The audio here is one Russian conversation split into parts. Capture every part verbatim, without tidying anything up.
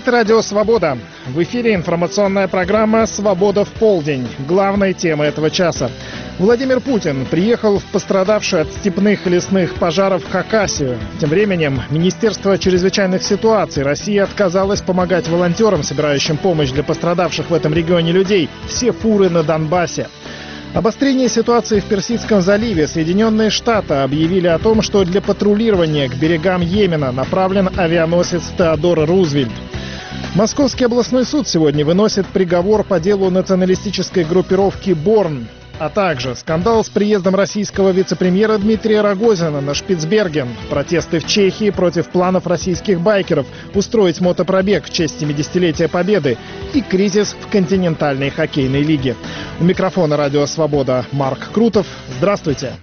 Говорит Радио Свобода. В эфире информационная программа «Свобода в полдень». Главная тема этого часа. Владимир Путин приехал в пострадавшую от степных и лесных пожаров Хакасию. Тем временем Министерство чрезвычайных ситуаций России отказалось помогать волонтерам, собирающим помощь для пострадавших в этом регионе людей. Все фуры на Донбассе. Обострение ситуации в Персидском заливе. Соединенные Штаты объявили о том, что для патрулирования к берегам Йемена направлен авианосец Теодор Рузвельт. Московский областной суд сегодня выносит приговор по делу националистической группировки «Борн». А также скандал с приездом российского вице-премьера Дмитрия Рогозина на Шпицберген, протесты в Чехии против планов российских байкеров устроить мотопробег в честь семидесятилетия Победы и кризис в континентальной хоккейной лиге. У микрофона Радио Свобода Марк Крутов. Здравствуйте.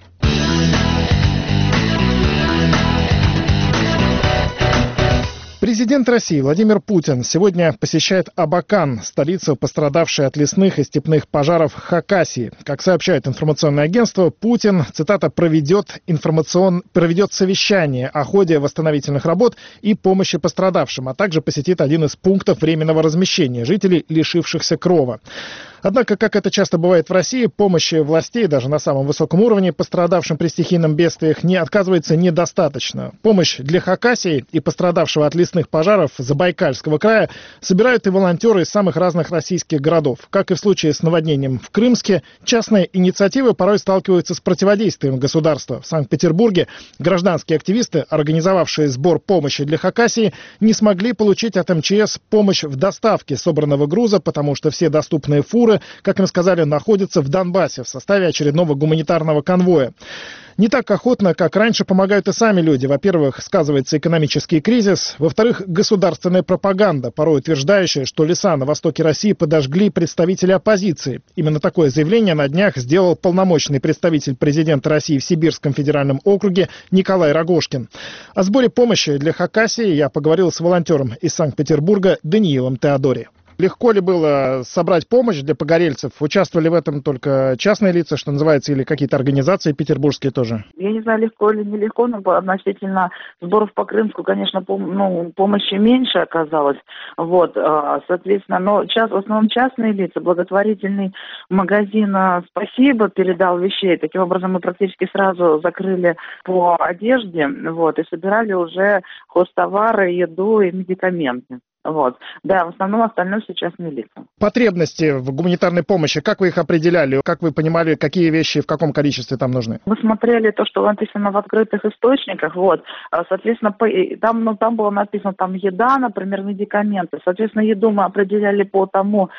Президент России Владимир Путин сегодня посещает Абакан, столицу, пострадавшей от лесных и степных пожаров Хакасии. Как сообщает информационное агентство, Путин, цитата, проведет, информацион... проведет совещание о ходе восстановительных работ и помощи пострадавшим, а также посетит один из пунктов временного размещения жителей, лишившихся крова. Однако, как это часто бывает в России, помощи властей даже на самом высоком уровне пострадавшим при стихийном бедствиях не оказывается недостаточно. Помощь для Хакасии и пострадавшего от лесных пожаров Забайкальского края собирают и волонтеры из самых разных российских городов. Как и в случае с наводнением в Крымске, частные инициативы порой сталкиваются с противодействием государства. В Санкт-Петербурге гражданские активисты, организовавшие сбор помощи для Хакасии, не смогли получить от эм че эс помощь в доставке собранного груза, потому что все доступные фуры, как им сказали, находятся в Донбассе в составе очередного гуманитарного конвоя. Не так охотно, как раньше, помогают и сами люди. Во-первых, сказывается экономический кризис. Во-вторых, государственная пропаганда, порой утверждающая, что леса на востоке России подожгли представители оппозиции. Именно такое заявление на днях сделал полномочный представитель президента России в Сибирском федеральном округе Николай Рогожкин. О сборе помощи для Хакасии я поговорил с волонтером из Санкт-Петербурга Даниилом Теодори. Легко ли было собрать помощь для погорельцев? Участвовали в этом только частные лица, что называется, или какие-то организации петербургские тоже? Я не знаю, легко или нелегко, но относительно сборов по Крымску, конечно, пом- ну, помощи меньше оказалось. Вот, соответственно, но час, в основном частные лица, благотворительный магазин «Спасибо» передал вещей. Таким образом, мы практически сразу закрыли по одежде, вот, и собирали уже хозтовары, еду и медикаменты. Вот. Да, в основном остальное все частные лица. Потребности в гуманитарной помощи, как вы их определяли? Как вы понимали, какие вещи в каком количестве там нужны? Мы смотрели то, что написано в открытых источниках, вот. Соответственно, по, там, ну, там было написано там еда, например, медикаменты. Соответственно, еду мы определяли по тому,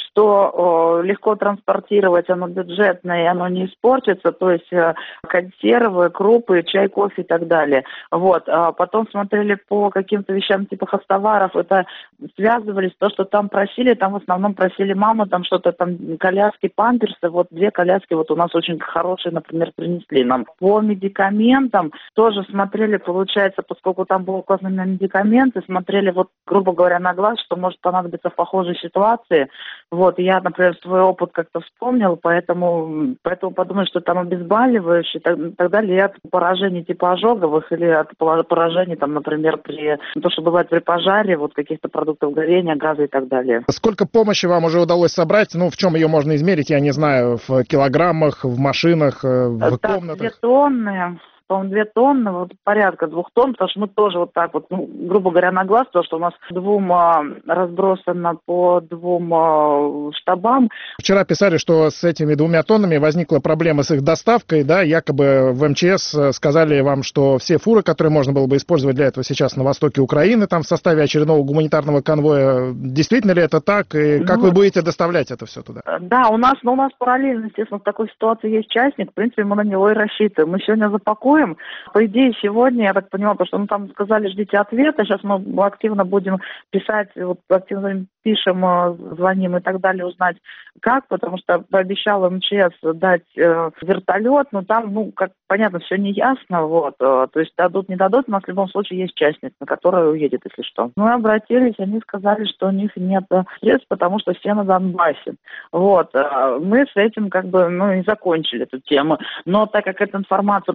что э, легко транспортировать, оно бюджетное, и оно не испортится, то есть э, консервы, крупы, чай, кофе и так далее. Вот. А потом смотрели по каким-то вещам типа хозтоваров, это связывались, то, что там просили, там в основном просили мамы, там что-то там, коляски, памперсы, вот две коляски вот у нас очень хорошие, например, принесли нам. По медикаментам тоже смотрели, получается, поскольку там было указано на медикаменты, смотрели вот, грубо говоря, на глаз, что может понадобиться в похожей ситуации. Вот, я, например, свой опыт как-то вспомнил, поэтому, поэтому подумаю, что там обезболивающие, тогда ли от поражений типа ожоговых или от поражений, там, например, при, то, что бывает при пожаре, вот каких-то продуктов горения, газа и так далее. Сколько помощи вам уже удалось собрать? Ну, в чем ее можно измерить, я не знаю, в килограммах, в машинах, в так, комнатах? Две тонны. По-моему, две тонны, вот порядка двух тонн, потому что мы тоже вот так вот, ну, грубо говоря, на глаз, потому что у нас двум а, разбросано по двум а, штабам. Вчера писали, что с этими двумя тоннами возникла проблема с их доставкой, да, якобы в эм че эс сказали вам, что все фуры, которые можно было бы использовать для этого сейчас на востоке Украины, там в составе очередного гуманитарного конвоя, действительно ли это так, и как ну, вы будете доставлять это все туда? Да, у нас, но у нас параллельно, естественно, в такой ситуации есть частник, в принципе, мы на него и рассчитываем. Мы сегодня запакуем. По идее, сегодня, я так понимаю, потому что ну, там сказали, ждите ответа, сейчас мы активно будем писать, вот, активно пишем, звоним и так далее, узнать как, потому что пообещал эм че эс дать э, вертолет, но там, ну, как понятно, все не ясно, вот, э, то есть дадут, не дадут, у нас в любом случае есть частник, на который уедет, если что. Мы обратились, они сказали, что у них нет средств, потому что все на Донбассе, вот, э, мы с этим как бы, ну, и закончили эту тему, но так как эту информацию потом узнали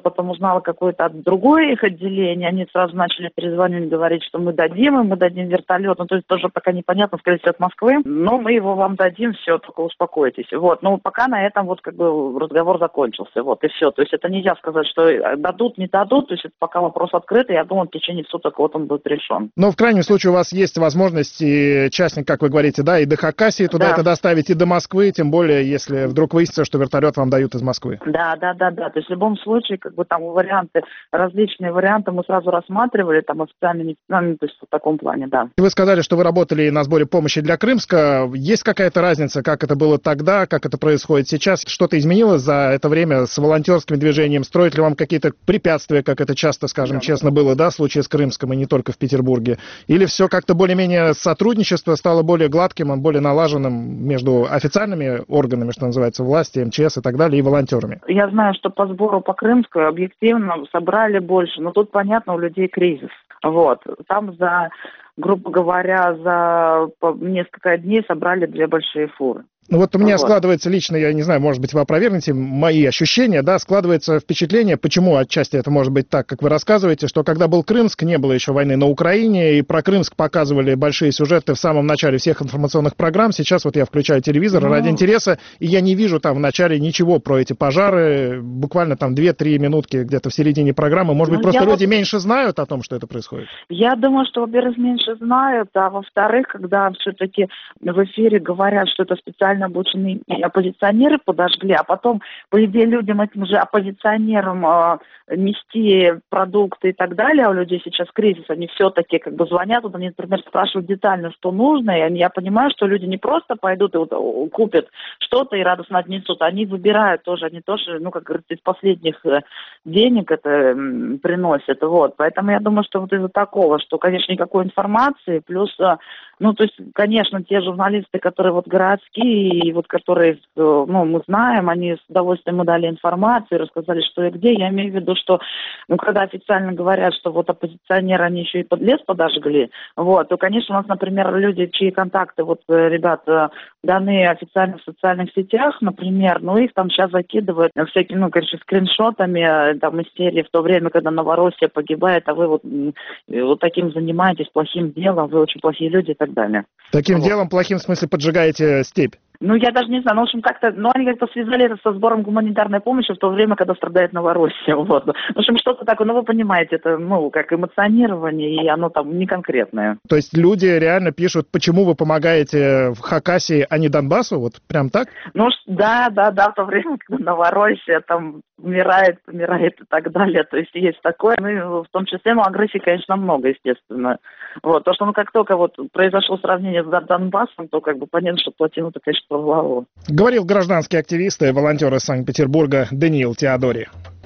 узнала какое-то от другое их отделение, они сразу начали перезвонить, говорить, что мы дадим им, мы дадим вертолет, ну, то есть тоже пока непонятно, скорее всего, от Москвы, но мы его вам дадим, все, только успокойтесь. Вот, ну, пока на этом вот как бы разговор закончился, вот, и все. То есть это нельзя сказать, что дадут, не дадут, то есть это пока вопрос открытый, я думаю, в течение суток вот он будет решен. Но в крайнем случае у вас есть возможность, и частник, как вы говорите, да, и до Хакасии туда да. это доставить, и до Москвы, тем более, если вдруг выяснится, что вертолет вам дают из Москвы. Да, да, да, да. То есть в любом случае, как бы там варианты, различные варианты мы сразу рассматривали, там официально, неофициально, то есть в таком плане, да. И вы сказали, что вы работали на сборе помощи для Крымска. Есть какая-то разница, как это было тогда, как это происходит сейчас? Что-то изменилось за это время с волонтерским движением? Строят ли вам какие-то препятствия, как это часто, скажем, да. честно было, да, в случае с Крымском и не только в Петербурге? Или все как-то более-менее сотрудничество стало более гладким, более налаженным между официальными органами, что называется, власти, эм че эс и так далее, и волонтерами? Я знаю, что по сбору по Крымску объективно собрали больше, но тут, понятно, у людей кризис. Вот. Там за, грубо говоря, за несколько дней собрали две большие фуры. Ну вот у меня вот. складывается лично, я не знаю, может быть, вы опровергнете мои ощущения, да, складывается впечатление, почему отчасти это может быть так, как вы рассказываете, что когда был Крымск, не было еще войны на Украине, и про Крымск показывали большие сюжеты в самом начале всех информационных программ. Сейчас вот я включаю телевизор ну... ради интереса, и я не вижу там в начале ничего про эти пожары, буквально там две-три минутки где-то в середине программы. Может ну, быть, просто люди вот... меньше знают о том, что это происходит? Я думаю, что, во-первых, меньше знают, а во-вторых, когда все-таки в эфире говорят, что это специально обученные оппозиционеры подожгли, а потом, по идее, людям, этим же оппозиционерам э, нести продукты и так далее, а у людей сейчас кризис, они все-таки как бы звонят, вот они, например, спрашивают детально, что нужно, и они, я понимаю, что люди не просто пойдут и вот, купят что-то и радостно отнесут, они выбирают тоже, они тоже, ну, как говорится, из последних денег это м, приносят, вот, поэтому я думаю, что вот из-за такого, что, конечно, никакой информации, плюс, ну, то есть, конечно, те журналисты, которые вот городские, и вот которые, ну, мы знаем, они с удовольствием мы дали информацию, рассказали, что и где. Я имею в виду, что, ну, когда официально говорят, что вот оппозиционеры, они еще и под лес подожгли, вот, то, конечно, у нас, например, люди, чьи контакты, вот, ребята, даны официально в социальных сетях, например, ну, их там сейчас закидывают всякими, ну, конечно, скриншотами, там, из серии в то время, когда Новороссия погибает, а вы вот, вот таким занимаетесь, плохим делом, вы очень плохие люди и так далее. Таким вот. делом плохим, в смысле, поджигаете степь? Ну, я даже не знаю, ну, в общем, как-то, ну, они как-то связали это со сбором гуманитарной помощи в то время, когда страдает Новороссия, вот. В общем, что-то такое, ну, вы понимаете, это, ну, как эмоционирование, и оно там не конкретное. То есть люди реально пишут, почему вы помогаете в Хакасии, а не Донбассу, вот прям так? Ну, да, да, да, в то время, когда Новороссия там умирает, помирает и так далее, то есть есть такое, ну, в том числе, ну, агрессии, конечно, много, естественно. Вот, то, что, ну, как только вот произошло сравнение с Донбассом, то, как бы, понятно, что плотину-то, конечно, порвало. Говорил гражданский активист и волонтер из Санкт-Петербурга Даниил Теодори.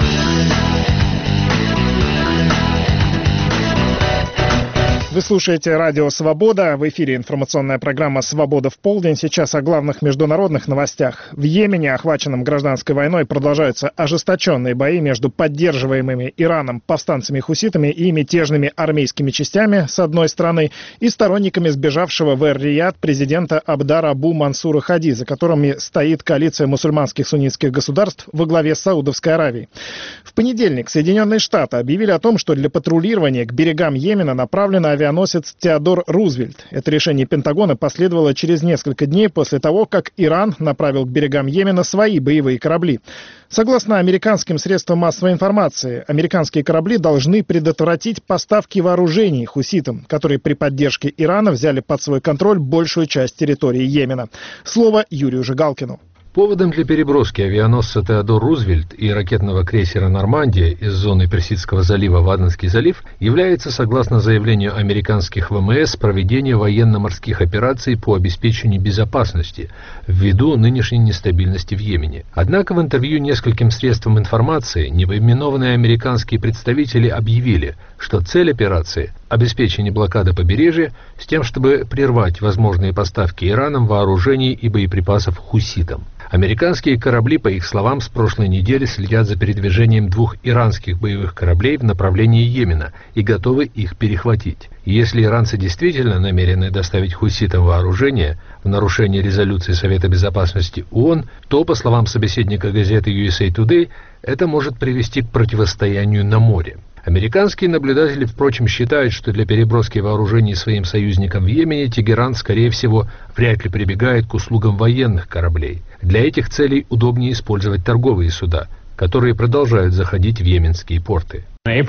Вы слушаете радио «Свобода». В эфире информационная программа «Свобода в полдень». Сейчас о главных международных новостях. В Йемене, охваченном гражданской войной, продолжаются ожесточенные бои между поддерживаемыми Ираном повстанцами-хуситами и мятежными армейскими частями, с одной стороны, и сторонниками сбежавшего в Эр-Рияд президента Абдара Абу Мансура Хади, за которыми стоит коалиция мусульманских суннитских государств во главе с Саудовской Аравией. В понедельник Соединенные Штаты объявили о том, что для патрулирования к берегам Йемена направлена авиация авианосец Теодор Рузвельт. Это решение Пентагона последовало через несколько дней после того, как Иран направил к берегам Йемена свои боевые корабли. Согласно американским средствам массовой информации, американские корабли должны предотвратить поставки вооружений хуситам, которые при поддержке Ирана взяли под свой контроль большую часть территории Йемена. Слово Юрию Жигалкину. Поводом для переброски авианосца Теодор Рузвельт и ракетного крейсера «Нормандия» из зоны Персидского залива в Аденский залив является, согласно заявлению американских вэ эм эс, проведение военно-морских операций по обеспечению безопасности ввиду нынешней нестабильности в Йемене. Однако в интервью нескольким средствам информации непоименованные американские представители объявили, что цель операции – обеспечение блокады побережья с тем, чтобы прервать возможные поставки Ираном вооружений и боеприпасов хуситам. Американские корабли, по их словам, с прошлой недели следят за передвижением двух иранских боевых кораблей в направлении Йемена и готовы их перехватить. Если иранцы действительно намерены доставить хуситам вооружение в нарушение резолюции Совета Безопасности ООН, то, по словам собеседника газеты ю эс эй Today, это может привести к противостоянию на море. Американские наблюдатели, впрочем, считают, что для переброски вооружений своим союзникам в Йемене Тегеран, скорее всего, вряд ли прибегает к услугам военных кораблей. Для этих целей удобнее использовать торговые суда, которые продолжают заходить в йеменские порты.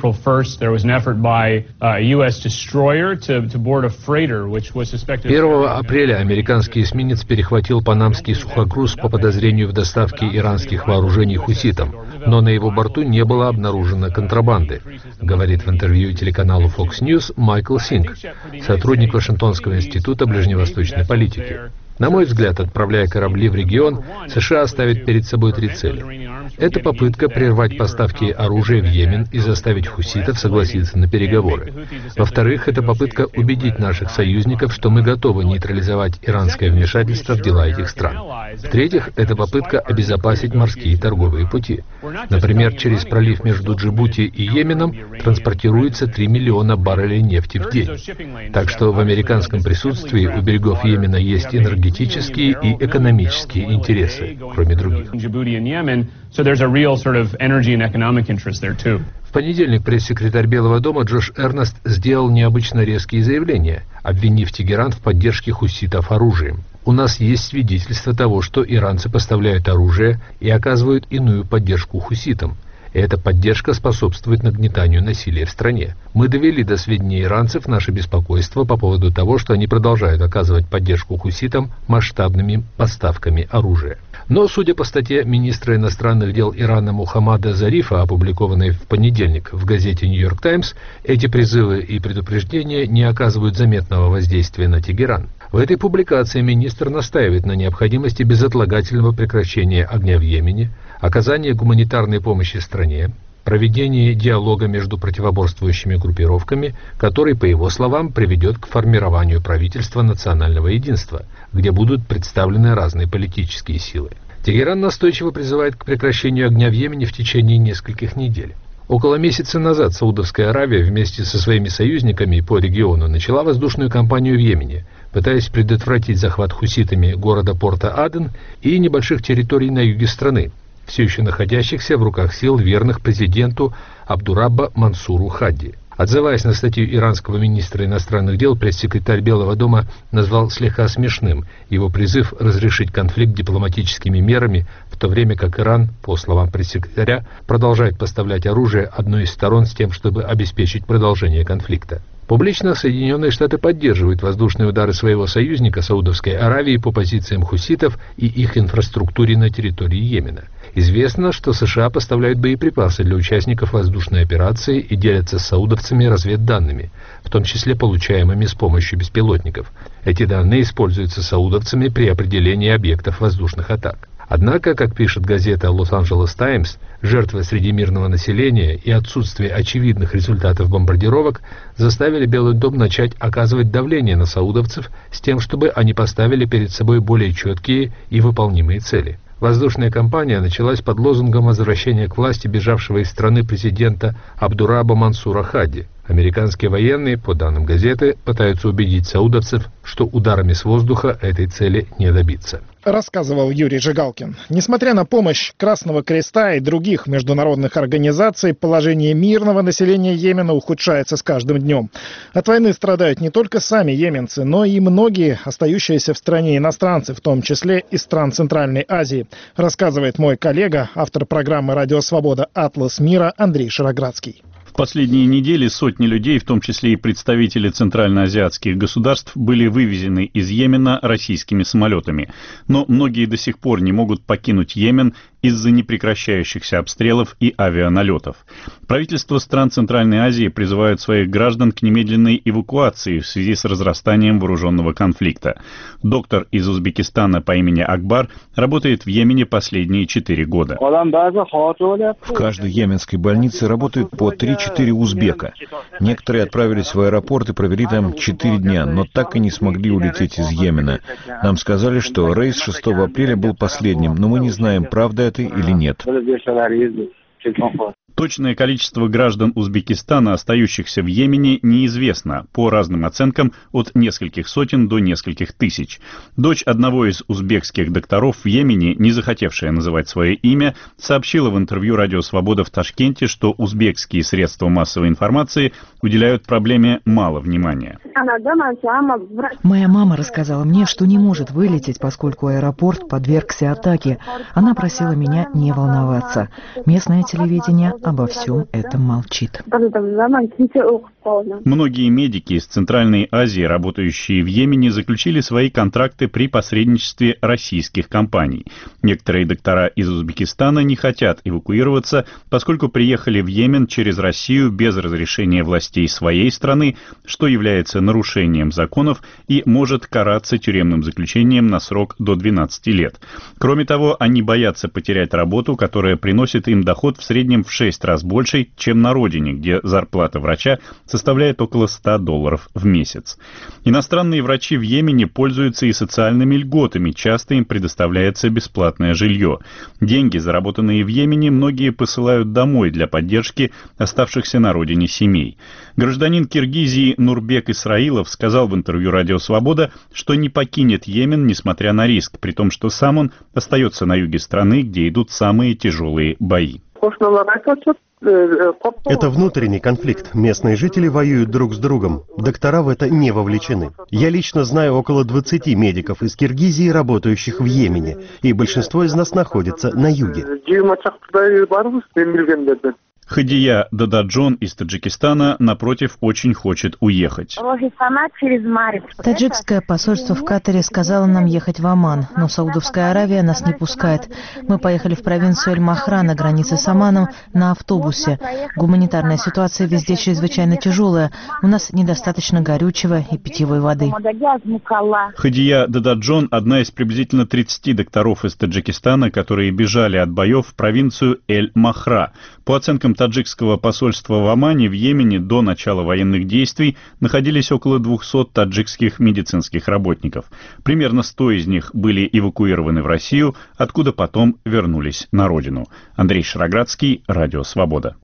первого апреля американский эсминец перехватил панамский сухогруз по подозрению в доставке иранских вооружений хуситам, но на его борту не было обнаружено контрабанды, говорит в интервью телеканалу Fox News Майкл Синг, сотрудник Вашингтонского института ближневосточной политики. На мой взгляд, отправляя корабли в регион, США ставит перед собой три цели. Это попытка прервать поставки оружия в Йемен и заставить хуситов согласиться на переговоры. Во-вторых, это попытка убедить наших союзников, что мы готовы нейтрализовать иранское вмешательство в дела этих стран. В-третьих, это попытка обезопасить морские торговые пути. Например, через пролив между Джибути и Йеменом транспортируется три миллиона баррелей нефти в день. Так что в американском присутствии у берегов Йемена есть энергетические и экономические интересы, кроме других. В понедельник пресс-секретарь Белого дома Джош Эрнест сделал необычно резкие заявления, обвинив Тегеран в поддержке хуситов оружием. У нас есть свидетельство того, что иранцы поставляют оружие и оказывают иную поддержку хуситам. И эта поддержка способствует нагнетанию насилия в стране. Мы довели до сведения иранцев наше беспокойство по поводу того, что они продолжают оказывать поддержку хуситам масштабными поставками оружия. Но, судя по статье министра иностранных дел Ирана Мухаммада Зарифа, опубликованной в понедельник в газете «Нью-Йорк Таймс», эти призывы и предупреждения не оказывают заметного воздействия на Тегеран. В этой публикации министр настаивает на необходимости безотлагательного прекращения огня в Йемене, оказания гуманитарной помощи стране, проведение диалога между противоборствующими группировками, который, по его словам, приведет к формированию правительства национального единства, где будут представлены разные политические силы. Тегеран настойчиво призывает к прекращению огня в Йемене в течение нескольких недель. Около месяца назад Саудовская Аравия вместе со своими союзниками по региону начала воздушную кампанию в Йемене, пытаясь предотвратить захват хуситами города-порта Аден и небольших территорий на юге страны, все еще находящихся в руках сил, верных президенту Абдурабба Мансуру Хадди. Отзываясь на статью иранского министра иностранных дел, пресс-секретарь Белого дома назвал слегка смешным его призыв разрешить конфликт дипломатическими мерами, в то время как Иран, по словам пресс-секретаря, продолжает поставлять оружие одной из сторон с тем, чтобы обеспечить продолжение конфликта. Публично Соединенные Штаты поддерживают воздушные удары своего союзника Саудовской Аравии по позициям хуситов и их инфраструктуре на территории Йемена. Известно, что США поставляют боеприпасы для участников воздушной операции и делятся с саудовцами разведданными, в том числе получаемыми с помощью беспилотников. Эти данные используются саудовцами при определении объектов воздушных атак. Однако, как пишет газета «Лос-Анджелес Таймс», жертвы среди мирного населения и отсутствие очевидных результатов бомбардировок заставили Белый дом начать оказывать давление на саудовцев с тем, чтобы они поставили перед собой более четкие и выполнимые цели. Воздушная кампания началась под лозунгом возвращения к власти бежавшего из страны президента Абдураба Мансура Хадди. Американские военные, по данным газеты, пытаются убедить саудовцев, что ударами с воздуха этой цели не добиться. Рассказывал Юрий Жигалкин. Несмотря на помощь Красного Креста и других международных организаций, положение мирного населения Йемена ухудшается с каждым днем. От войны страдают не только сами йеменцы, но и многие остающиеся в стране иностранцы, в том числе из стран Центральной Азии, рассказывает мой коллега, автор программы «Радио Свобода. Атлас мира» Андрей Шароградский. В последние недели сотни людей, в том числе и представители центральноазиатских государств, были вывезены из Йемена российскими самолетами. Но многие до сих пор не могут покинуть Йемен из-за непрекращающихся обстрелов и авианалетов. Правительства стран Центральной Азии призывают своих граждан к немедленной эвакуации в связи с разрастанием вооруженного конфликта. Доктор из Узбекистана по имени Акбар работает в Йемене последние четыре года. В каждой йеменской больнице работают по три-четыре узбека. Некоторые отправились в аэропорт и провели там четыре дня, но так и не смогли улететь из Йемена. Нам сказали, что рейс шестого апреля был последним, но мы не знаем, правда это или нет. Точное количество граждан Узбекистана, остающихся в Йемене, неизвестно, по разным оценкам от нескольких сотен до нескольких тысяч. Дочь одного из узбекских докторов в Йемене, не захотевшая называть свое имя, сообщила в интервью «Радио Свобода» в Ташкенте, что узбекские средства массовой информации уделяют проблеме мало внимания. Моя мама рассказала мне, что не может вылететь, поскольку аэропорт подвергся атаке. Она просила меня не волноваться. Местное телевидение обо всем этом молчит. Многие медики из Центральной Азии, работающие в Йемене, заключили свои контракты при посредничестве российских компаний. Некоторые доктора из Узбекистана не хотят эвакуироваться, поскольку приехали в Йемен через Россию без разрешения властей своей страны, что является нарушением законов и может караться тюремным заключением на срок до двенадцати лет. Кроме того, они боятся потерять работу, которая приносит им доход в среднем в шесть раз больше, чем на родине, где зарплата врача составляет около ста долларов в месяц. Иностранные врачи в Йемене пользуются и социальными льготами, часто им предоставляется бесплатное жилье. Деньги, заработанные в Йемене, многие посылают домой для поддержки оставшихся на родине семей. Гражданин Киргизии Нурбек Исраилов сказал в интервью «Радио Свобода», что не покинет Йемен, несмотря на риск, при том, что сам он остается на юге страны, где идут самые тяжелые бои. Это внутренний конфликт. Местные жители воюют друг с другом. Доктора в это не вовлечены. Я лично знаю около двадцати медиков из Киргизии, работающих в Йемене, и большинство из нас находится на юге. Хадия Дададжон из Таджикистана, напротив, очень хочет уехать. Таджикское посольство в Катаре сказало нам ехать в Оман, но Саудовская Аравия нас не пускает. Мы поехали в провинцию Эль-Махра на границе с Оманом на автобусе. Гуманитарная ситуация везде чрезвычайно тяжелая. У нас недостаточно горючего и питьевой воды. Хадия Дададжон – одна из приблизительно тридцати докторов из Таджикистана, которые бежали от боев в провинцию Эль-Махра. По оценкам таджикского посольства в Омане, в Йемене до начала военных действий находились около двухсот таджикских медицинских работников. Примерно сто из них были эвакуированы в Россию, откуда потом вернулись на родину. Андрей Шароградский, Радио Свобода.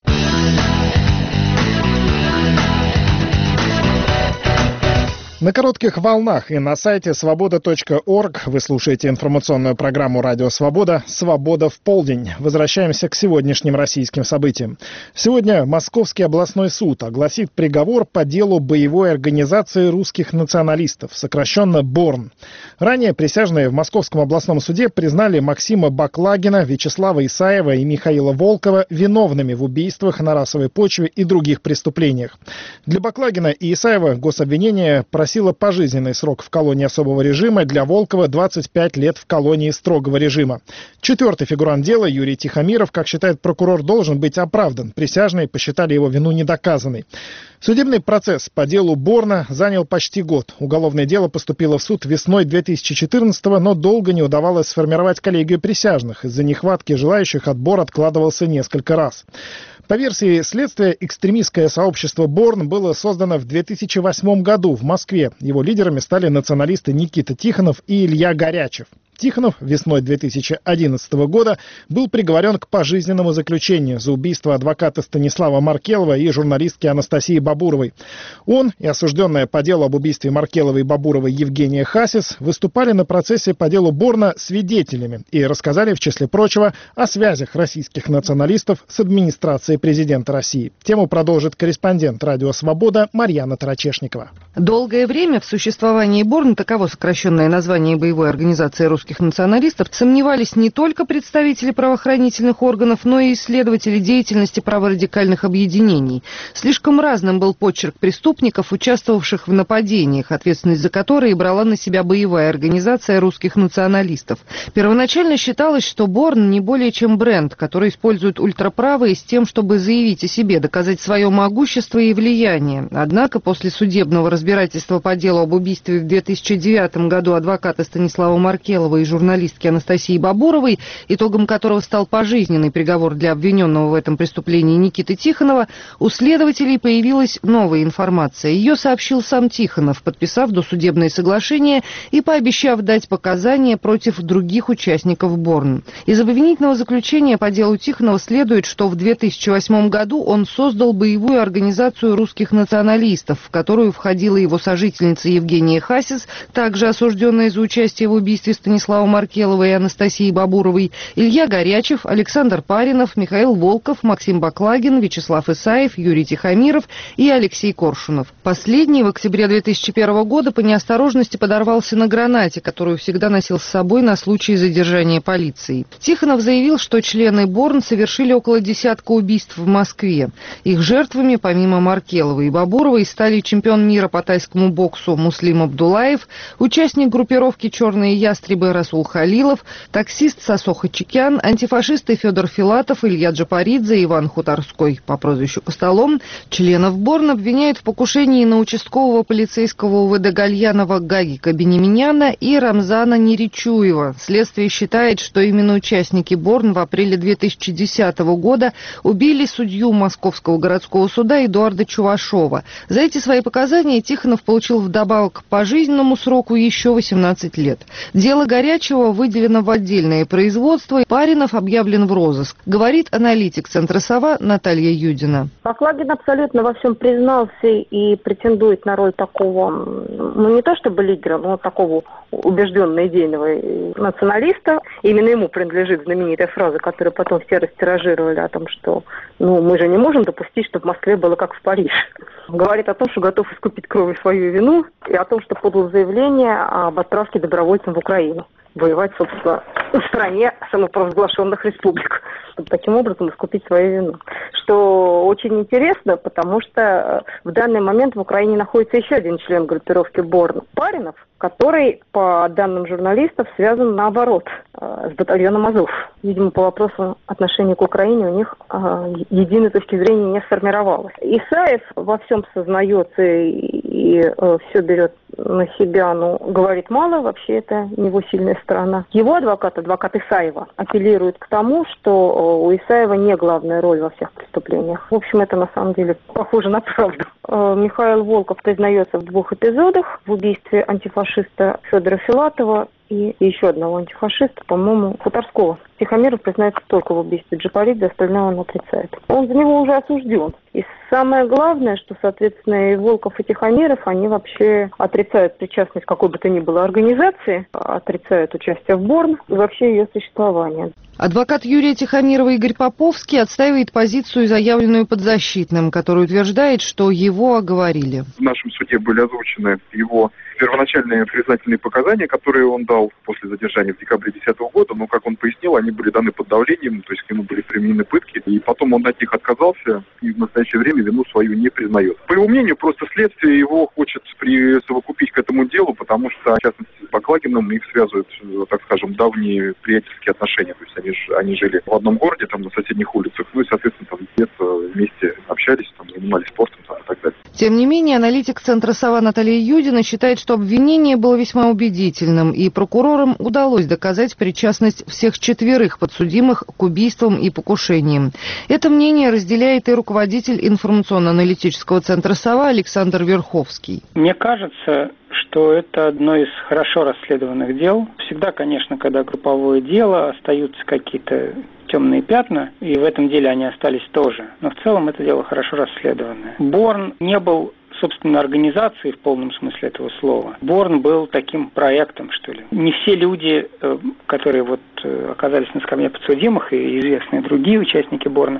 На коротких волнах и на сайте свобода точка орг вы слушаете информационную программу «Радио Свобода» «Свобода в полдень». Возвращаемся к сегодняшним российским событиям. Сегодня Московский областной суд огласит приговор по делу боевой организации русских националистов, сокращенно БОРН. Ранее присяжные в Московском областном суде признали Максима Баклагина, Вячеслава Исаева и Михаила Волкова виновными в убийствах на расовой почве и других преступлениях. Для Баклагина и Исаева гособвинение просило пожизненный срок в колонии особого режима, для Волкова двадцать пять лет в колонии строгого режима. Четвертый фигурант дела, Юрий Тихомиров, как считает прокурор, должен быть оправдан. Присяжные посчитали его вину недоказанной. Судебный процесс по делу БОРНа занял почти год. Уголовное дело поступило в суд весной две тысячи четырнадцатого, но долго не удавалось сформировать коллегию присяжных. Из-за нехватки желающих отбор откладывался несколько раз. По версии следствия, экстремистское сообщество БОРН было создано в две тысячи восьмом году в Москве. Его лидерами стали националисты Никита Тихонов и Илья Горячев. Тихонов весной две тысячи одиннадцатого года был приговорен к пожизненному заключению за убийство адвоката Станислава Маркелова и журналистки Анастасии Бабуровой. Он и осужденная по делу об убийстве Маркеловой и Бабуровой Евгения Хасис выступали на процессе по делу БОРНа свидетелями и рассказали, в числе прочего, о связях российских националистов с администрацией президента России. Тему продолжит корреспондент «Радио Свобода» Марьяна Тарачешникова. Долгое время в существовании БОРН, таково сокращенное название боевой организации русских русских националистов сомневались не только представители правоохранительных органов, но и исследователи деятельности праворадикальных объединений. Слишком разным был почерк преступников, участвовавших в нападениях, ответственность за которые брала на себя боевая организация русских националистов. Первоначально считалось, что Борн не более чем бренд, который используют ультраправые с тем, чтобы заявить о себе, доказать свое могущество и влияние. Однако после судебного разбирательства по делу об убийстве в две тысячи девятом году адвоката Станислава Маркелова и журналистки Анастасии Бабуровой, итогом которого стал пожизненный приговор для обвиненного в этом преступлении Никиты Тихонова, у следователей появилась новая информация. Ее сообщил сам Тихонов, подписав досудебное соглашение и пообещав дать показания против других участников Борн. Из обвинительного заключения по делу Тихонова следует, что в две тысячи восьмом году он создал боевую организацию русских националистов, в которую входила его сожительница Евгения Хасис, также осужденная за участие в убийстве Станислава Маркелова и Анастасии Бабуровой, Илья Горячев, Александр Паринов, Михаил Волков, Максим Баклагин, Вячеслав Исаев, Юрий Тихомиров и Алексей Коршунов. Последний в октябре две тысячи первого года по неосторожности подорвался на гранате, которую всегда носил с собой на случай задержания полицией. Тихонов заявил, что члены Борн совершили около десятка убийств в Москве. Их жертвами, помимо Маркеловой и Бабуровой, стали чемпион мира по тайскому боксу Муслим Абдулаев, участник группировки «Черные ястребы» Расул Халилов, таксист Сосо Хачикян, антифашисты Федор Филатов, Илья Джапаридзе и Иван Хуторской по прозвищу Костолом. Членов Борн обвиняют в покушении на участкового полицейского УВД Гальянова Гагика Бенеминяна и Рамзана Неричуева. Следствие считает, что именно участники Борн в апреле две тысячи десятого года убили судью Московского городского суда Эдуарда Чувашова. За эти свои показания Тихонов получил вдобавок к пожизненному сроку еще восемнадцать лет. Дело Горячего выделено в отдельное производство, Паринов объявлен в розыск, говорит аналитик Центра «Сова» Наталья Юдина. Баклагин абсолютно во всем признался и претендует на роль такого, ну не то чтобы лидера, но такого убежденного идейного националиста. Именно ему принадлежит знаменитая фраза, которую потом все растиражировали о том, что ну, мы же не можем допустить, чтобы в Москве было как в Париже. Говорит о том, что готов искупить кровью свою вину, и о том, что подал заявление об отправке добровольцев в Украину. Воевать, собственно, в стране самопровозглашенных республик, чтобы таким образом искупить свою вину. Что очень интересно, потому что в данный момент в Украине находится еще один член группировки Борн, Паринов, который, по данным журналистов, связан наоборот с батальоном Азов. Видимо, по вопросам отношения к Украине у них единой точки зрения не сформировалось. Исаев во всем сознается и, и все берет на себя, но говорит мало, вообще это его сильная сторона. Его адвокат, адвокат Исаева, апеллирует к тому, что у Исаева не главная роль во всех преступлениях. В общем, это на самом деле похоже на правду. Михаил Волков признается в двух эпизодах: в убийстве антифашиста Федора Филатова и еще одного антифашиста, по-моему, Хуторского. Тихомиров признается только в убийстве Джапаридзе, остальное он отрицает. Он за него уже осужден. И самое главное, что, соответственно, и Волков, и Тихомиров, они вообще отрицают причастность какой бы то ни было организации, отрицают участие в Борн и вообще ее существование. Адвокат Юрия Тихомирова Игорь Поповский отстаивает позицию, заявленную подзащитным, который утверждает, что его оговорили. В нашем суде были озвучены его первоначальные признательные показания, которые он дал после задержания в декабре две тысячи десятого года, но, как он пояснил, они были даны под давлением, то есть к нему были применены пытки, и потом он от них отказался и в настоящее время вину свою не признает. По его мнению, просто следствие его хочет присовокупить к этому делу, потому что, в частности, с Баклагиным их связывают, так скажем, давние приятельские отношения, то есть они, они жили в одном городе, там, на соседних улицах, ну и, соответственно, там где-то вместе общались, там, занимались спортом, там, и так далее. Тем не менее, аналитик Центра «Сова» Наталья Юдина считает, что обвинение было весьма убедительным, и прокурорам удалось доказать причастность всех четверых подсудимых к убийствам и покушениям. Это мнение разделяет и руководитель информационно-аналитического Центра «Сова» Александр Верховский. Мне кажется, что это одно из хорошо расследованных дел. Всегда, конечно, когда групповое дело, остаются какие-то темные пятна, и в этом деле они остались тоже. Но в целом это дело хорошо расследованное. Борн не был, собственно, организацией в полном смысле этого слова. Борн был таким проектом, что ли. Не все люди, которые вот оказались на скамье подсудимых, и известные другие участники Борна,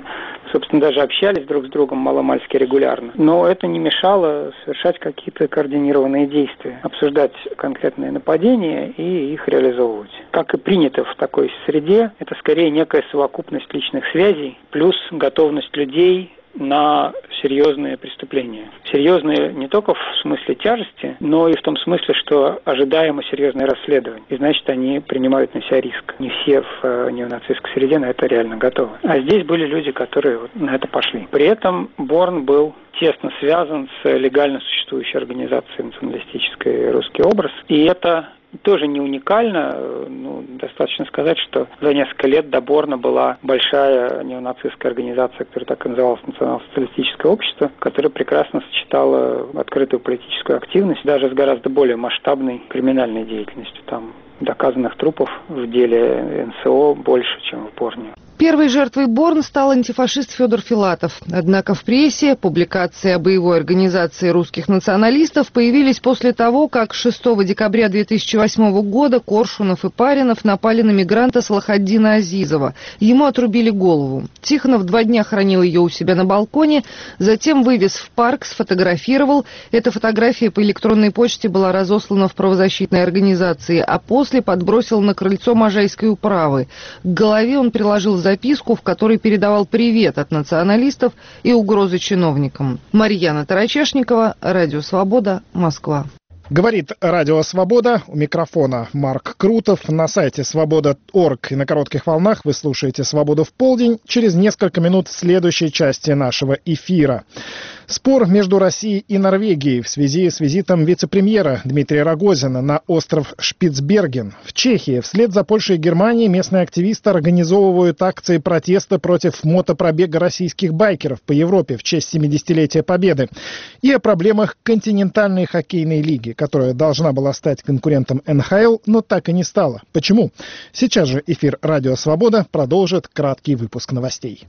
собственно, даже общались друг с другом маломальски регулярно. Но это не мешало совершать какие-то координированные действия, обсуждать конкретные нападения и их реализовывать. Как и принято в такой среде, это скорее некая совокупность личных связей, плюс готовность людей на серьезные преступления. Серьезные не только в смысле тяжести, но и в том смысле, что ожидаемо серьезное расследование. И значит, они принимают на себя риск. Не все в неонацистской среде на это реально готовы. А здесь были люди, которые на это пошли. При этом Борн был тесно связан с легально существующей организацией националистической «Русский образ». И это тоже не уникально. Ну, достаточно сказать, что за несколько лет до Борна была большая неонацистская организация, которая так и называлась «Национал-социалистическое общество», которая прекрасно сочетала открытую политическую активность даже с гораздо более масштабной криминальной деятельностью. Там доказанных трупов в деле эн эс о больше, чем в Борне. Первой жертвой Борн стал антифашист Федор Филатов. Однако в прессе публикации о боевой организации русских националистов появились после того, как шестого декабря две тысячи восьмого года Коршунов и Паринов напали на мигранта Салахаддина Азизова. Ему отрубили голову. Тихонов два дня хранил ее у себя на балконе, затем вывез в парк, сфотографировал. Эта фотография по электронной почте была разослана в правозащитной организации, а после подбросил на крыльцо Можайской управы. К голове он приложил записку, в которой передавал привет от националистов и угрозы чиновникам. Марьяна Тарачешникова, Радио Свобода, Москва. Говорит Радио Свобода, у микрофона Марк Крутов. На сайте свобода точка орг и на коротких волнах вы слушаете «Свободу в полдень». Через несколько минут в следующей части нашего эфира. Спор между Россией и Норвегией в связи с визитом вице-премьера Дмитрия Рогозина на остров Шпицберген. В Чехии вслед за Польшей и Германией местные активисты организовывают акции протеста против мотопробега российских байкеров по Европе в честь семидесятилетия Победы. И о проблемах континентальной хоккейной лиги, которая должна была стать конкурентом эн ха эл, но так и не стала. Почему? Сейчас же эфир «Радио Свобода» продолжит краткий выпуск новостей.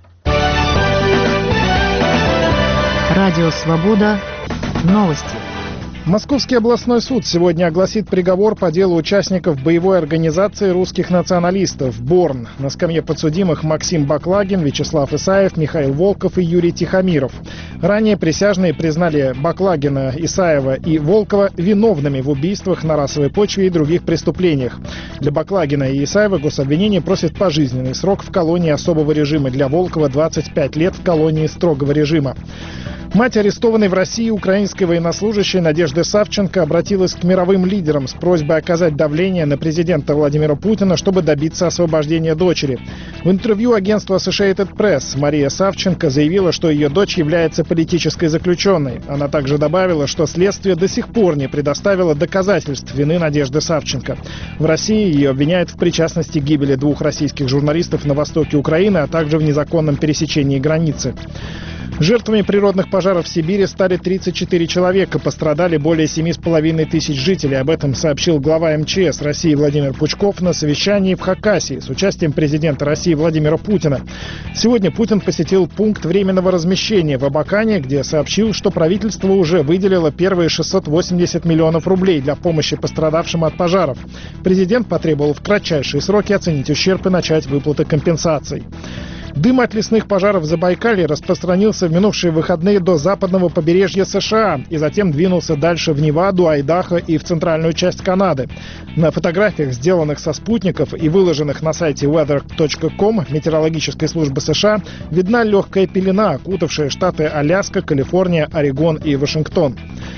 Радио «Свобода». Новости. Московский областной суд сегодня огласит приговор по делу участников боевой организации русских националистов «Борн». На скамье подсудимых Максим Баклагин, Вячеслав Исаев, Михаил Волков и Юрий Тихомиров. Ранее присяжные признали Баклагина, Исаева и Волкова виновными в убийствах на расовой почве и других преступлениях. Для Баклагина и Исаева гособвинение просит пожизненный срок в колонии особого режима. Для Волкова двадцать пять лет в колонии строгого режима. Мать арестованной в России украинской военнослужащей Надежды Савченко обратилась к мировым лидерам с просьбой оказать давление на президента Владимира Путина, чтобы добиться освобождения дочери. В интервью агентству Associated Press Мария Савченко заявила, что ее дочь является политической заключенной. Она также добавила, что следствие до сих пор не предоставило доказательств вины Надежды Савченко. В России ее обвиняют в причастности к гибели двух российских журналистов на востоке Украины, а также в незаконном пересечении границы. Жертвами природных пожаров в Сибири стали тридцать четыре человека, пострадали более семи с половиной тысяч жителей. Об этом сообщил глава эм че эс России Владимир Пучков на совещании в Хакасии с участием президента России Владимира Путина. Сегодня Путин посетил пункт временного размещения в Абакане, где сообщил, что правительство уже выделило первые шестьсот восемьдесят миллионов рублей для помощи пострадавшим от пожаров. Президент потребовал в кратчайшие сроки оценить ущерб и начать выплаты компенсаций. Дым от лесных пожаров в Забайкалье распространился в минувшие выходные до западного побережья США и затем двинулся дальше в Неваду, Айдахо и в центральную часть Канады. На фотографиях, сделанных со спутников и выложенных на сайте weather точка ком метеорологической службы США, видна легкая пелена, окутавшая штаты Аляска, Калифорния, Орегон и Вашингтон.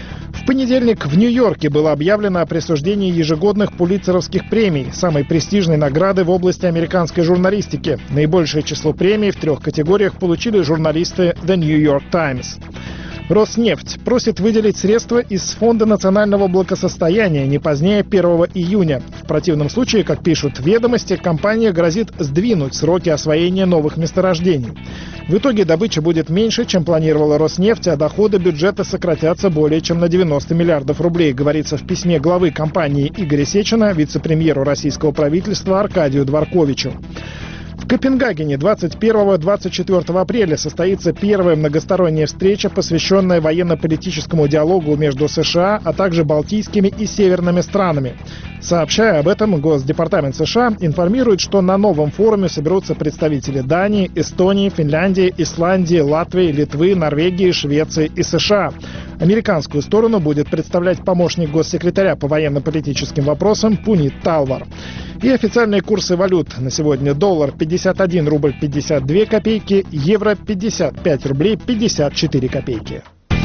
В понедельник в Нью-Йорке было объявлено о присуждении ежегодных пулитцеровских премий, самой престижной награды в области американской журналистики. Наибольшее число премий в трех категориях получили журналисты The New York Times. Роснефть просит выделить средства из Фонда национального благосостояния не позднее первого июня. В противном случае, как пишут «Ведомости», компания грозит сдвинуть сроки освоения новых месторождений. В итоге добыча будет меньше, чем планировала Роснефть, а доходы бюджета сократятся более чем на девяносто миллиардов рублей, говорится в письме главы компании Игоря Сечина вице-премьеру российского правительства Аркадию Дворковичу. В В Копенгагене двадцать первого — двадцать четвёртого апреля состоится первая многосторонняя встреча, посвященная военно-политическому диалогу между США, а также балтийскими и северными странами. Сообщая об этом, Госдепартамент США информирует, что на новом форуме соберутся представители Дании, Эстонии, Финляндии, Исландии, Латвии, Литвы, Норвегии, Швеции и США. Американскую сторону будет представлять помощник госсекретаря по военно-политическим вопросам Пунит Талвар. И официальные курсы валют на сегодня: доллар пятьдесят один рубль пятьдесят две копейки, евро пятьдесят пять рублей пятьдесят четыре копейки.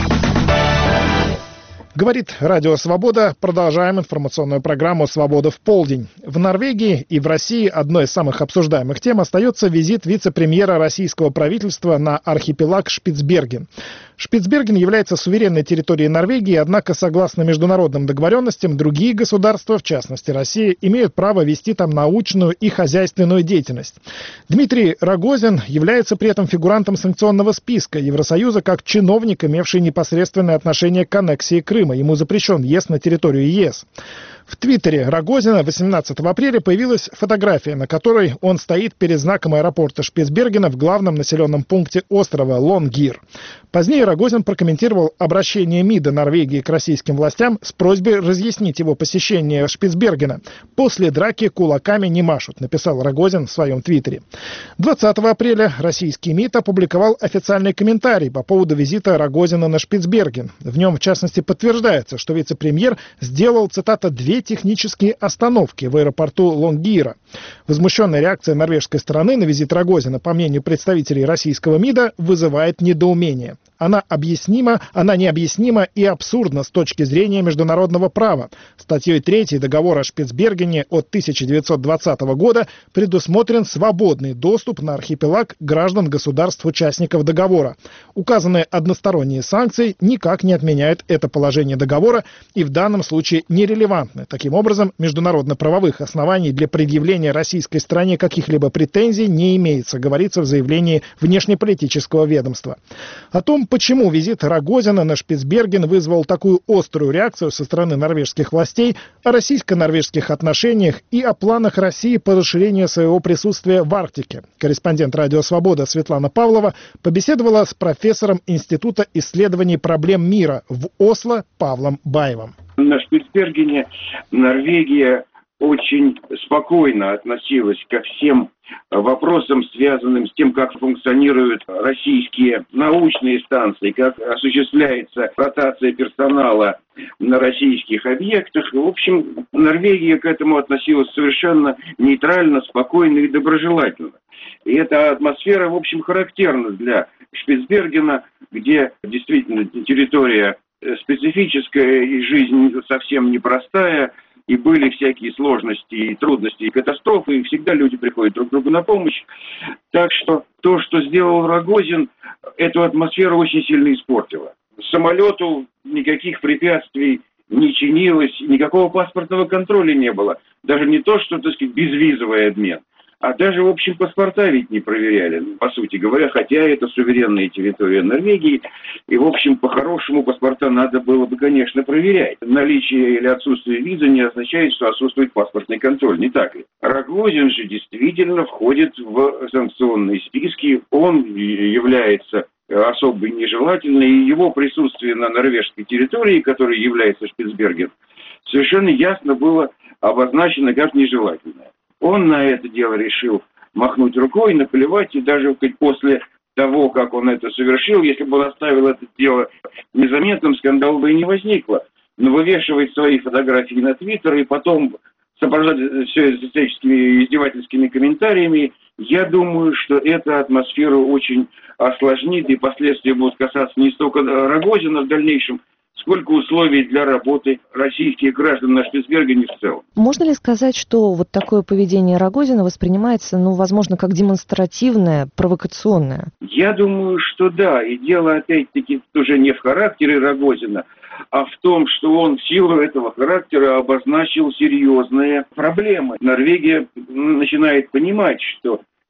Говорит Радио Свобода. Продолжаем информационную программу «Свобода в полдень». В Норвегии и в России одной из самых обсуждаемых тем остается визит вице-премьера российского правительства на архипелаг Шпицберген. Шпицберген является суверенной территорией Норвегии, однако, согласно международным договоренностям, другие государства, в частности Россия, имеют право вести там научную и хозяйственную деятельность. Дмитрий Рогозин является при этом фигурантом санкционного списка Евросоюза как чиновник, имевший непосредственное отношение к аннексии Крыма. Ему запрещен въезд на территорию ЕС. В твиттере Рогозина восемнадцатого апреля появилась фотография, на которой он стоит перед знаком аэропорта Шпицбергена в главном населенном пункте острова Лонгир. Позднее Рогозин прокомментировал обращение МИДа Норвегии к российским властям с просьбой разъяснить его посещение Шпицбергена. «После драки кулаками не машут», написал Рогозин в своем твиттере. двадцатого апреля российский МИД опубликовал официальный комментарий по поводу визита Рогозина на Шпицберген. В нем, в частности, подтверждается, что вице-премьер сделал, цитата, «две технические остановки в аэропорту Лонгира». Возмущенная реакция норвежской стороны на визит Рогозина, по мнению представителей российского МИДа, вызывает недоумение. Она объяснима, она необъяснима и абсурдна с точки зрения международного права. Статьей третьей договора о Шпицбергене от тысяча девятьсот двадцатого года предусмотрен свободный доступ на архипелаг граждан государств-участников договора. Указанные односторонние санкции никак не отменяют это положение договора и в данном случае нерелевантны. Таким образом, международно-правовых оснований для предъявления российской стороне каких-либо претензий не имеется, говорится в заявлении внешнеполитического ведомства. О том, почему визит Рогозина на Шпицберген вызвал такую острую реакцию со стороны норвежских властей, о российско-норвежских отношениях и о планах России по расширению своего присутствия в Арктике, корреспондент Радио Свобода Светлана Павлова побеседовала с профессором Института исследований проблем мира в Осло Павлом Баевым. На Шпицбергене Норвегия очень спокойно относилась ко всем вопросам, связанным с тем, как функционируют российские научные станции, как осуществляется ротация персонала на российских объектах. В общем, Норвегия к этому относилась совершенно нейтрально, спокойно и доброжелательно. И эта атмосфера, в общем, характерна для Шпицбергена, где действительно территория специфическая и жизнь совсем непростая, и были всякие сложности, и трудности, и катастрофы, и всегда люди приходят друг другу на помощь. Так что то, что сделал Рогозин, эту атмосферу очень сильно испортило. Самолету никаких препятствий не чинилось, никакого паспортного контроля не было. Даже не то, что, так сказать, безвизовый обмен. А даже, в общем, паспорта ведь не проверяли, по сути говоря, хотя это суверенная территория Норвегии. И, в общем, по-хорошему паспорта надо было бы, конечно, проверять. Наличие или отсутствие визы не означает, что отсутствует паспортный контроль, не так ли? Рогозин же действительно входит в санкционные списки. Он является особо нежелательным, и его присутствие на норвежской территории, которая является Шпицберген, совершенно ясно было обозначено как нежелательное. Он на это дело решил махнуть рукой, наплевать, и даже после того, как он это совершил, если бы он оставил это дело незаметным, скандал бы и не возникло. Но вывешивать свои фотографии на Твиттер и потом сопровождать все это всяческими издевательскими комментариями, я думаю, что эта атмосферу очень осложнит, и последствия будут касаться не столько Рогозина в дальнейшем, сколько условий для работы российских граждан на Шпицбергене в целом. Можно ли сказать, что вот такое поведение Рогозина воспринимается, ну, возможно, как демонстративное, провокационное? Я думаю, что да. И дело, опять-таки, уже не в характере Рогозина, а в том, что он в силу этого характера обозначил серьезные проблемы. Норвегия начинает понимать, что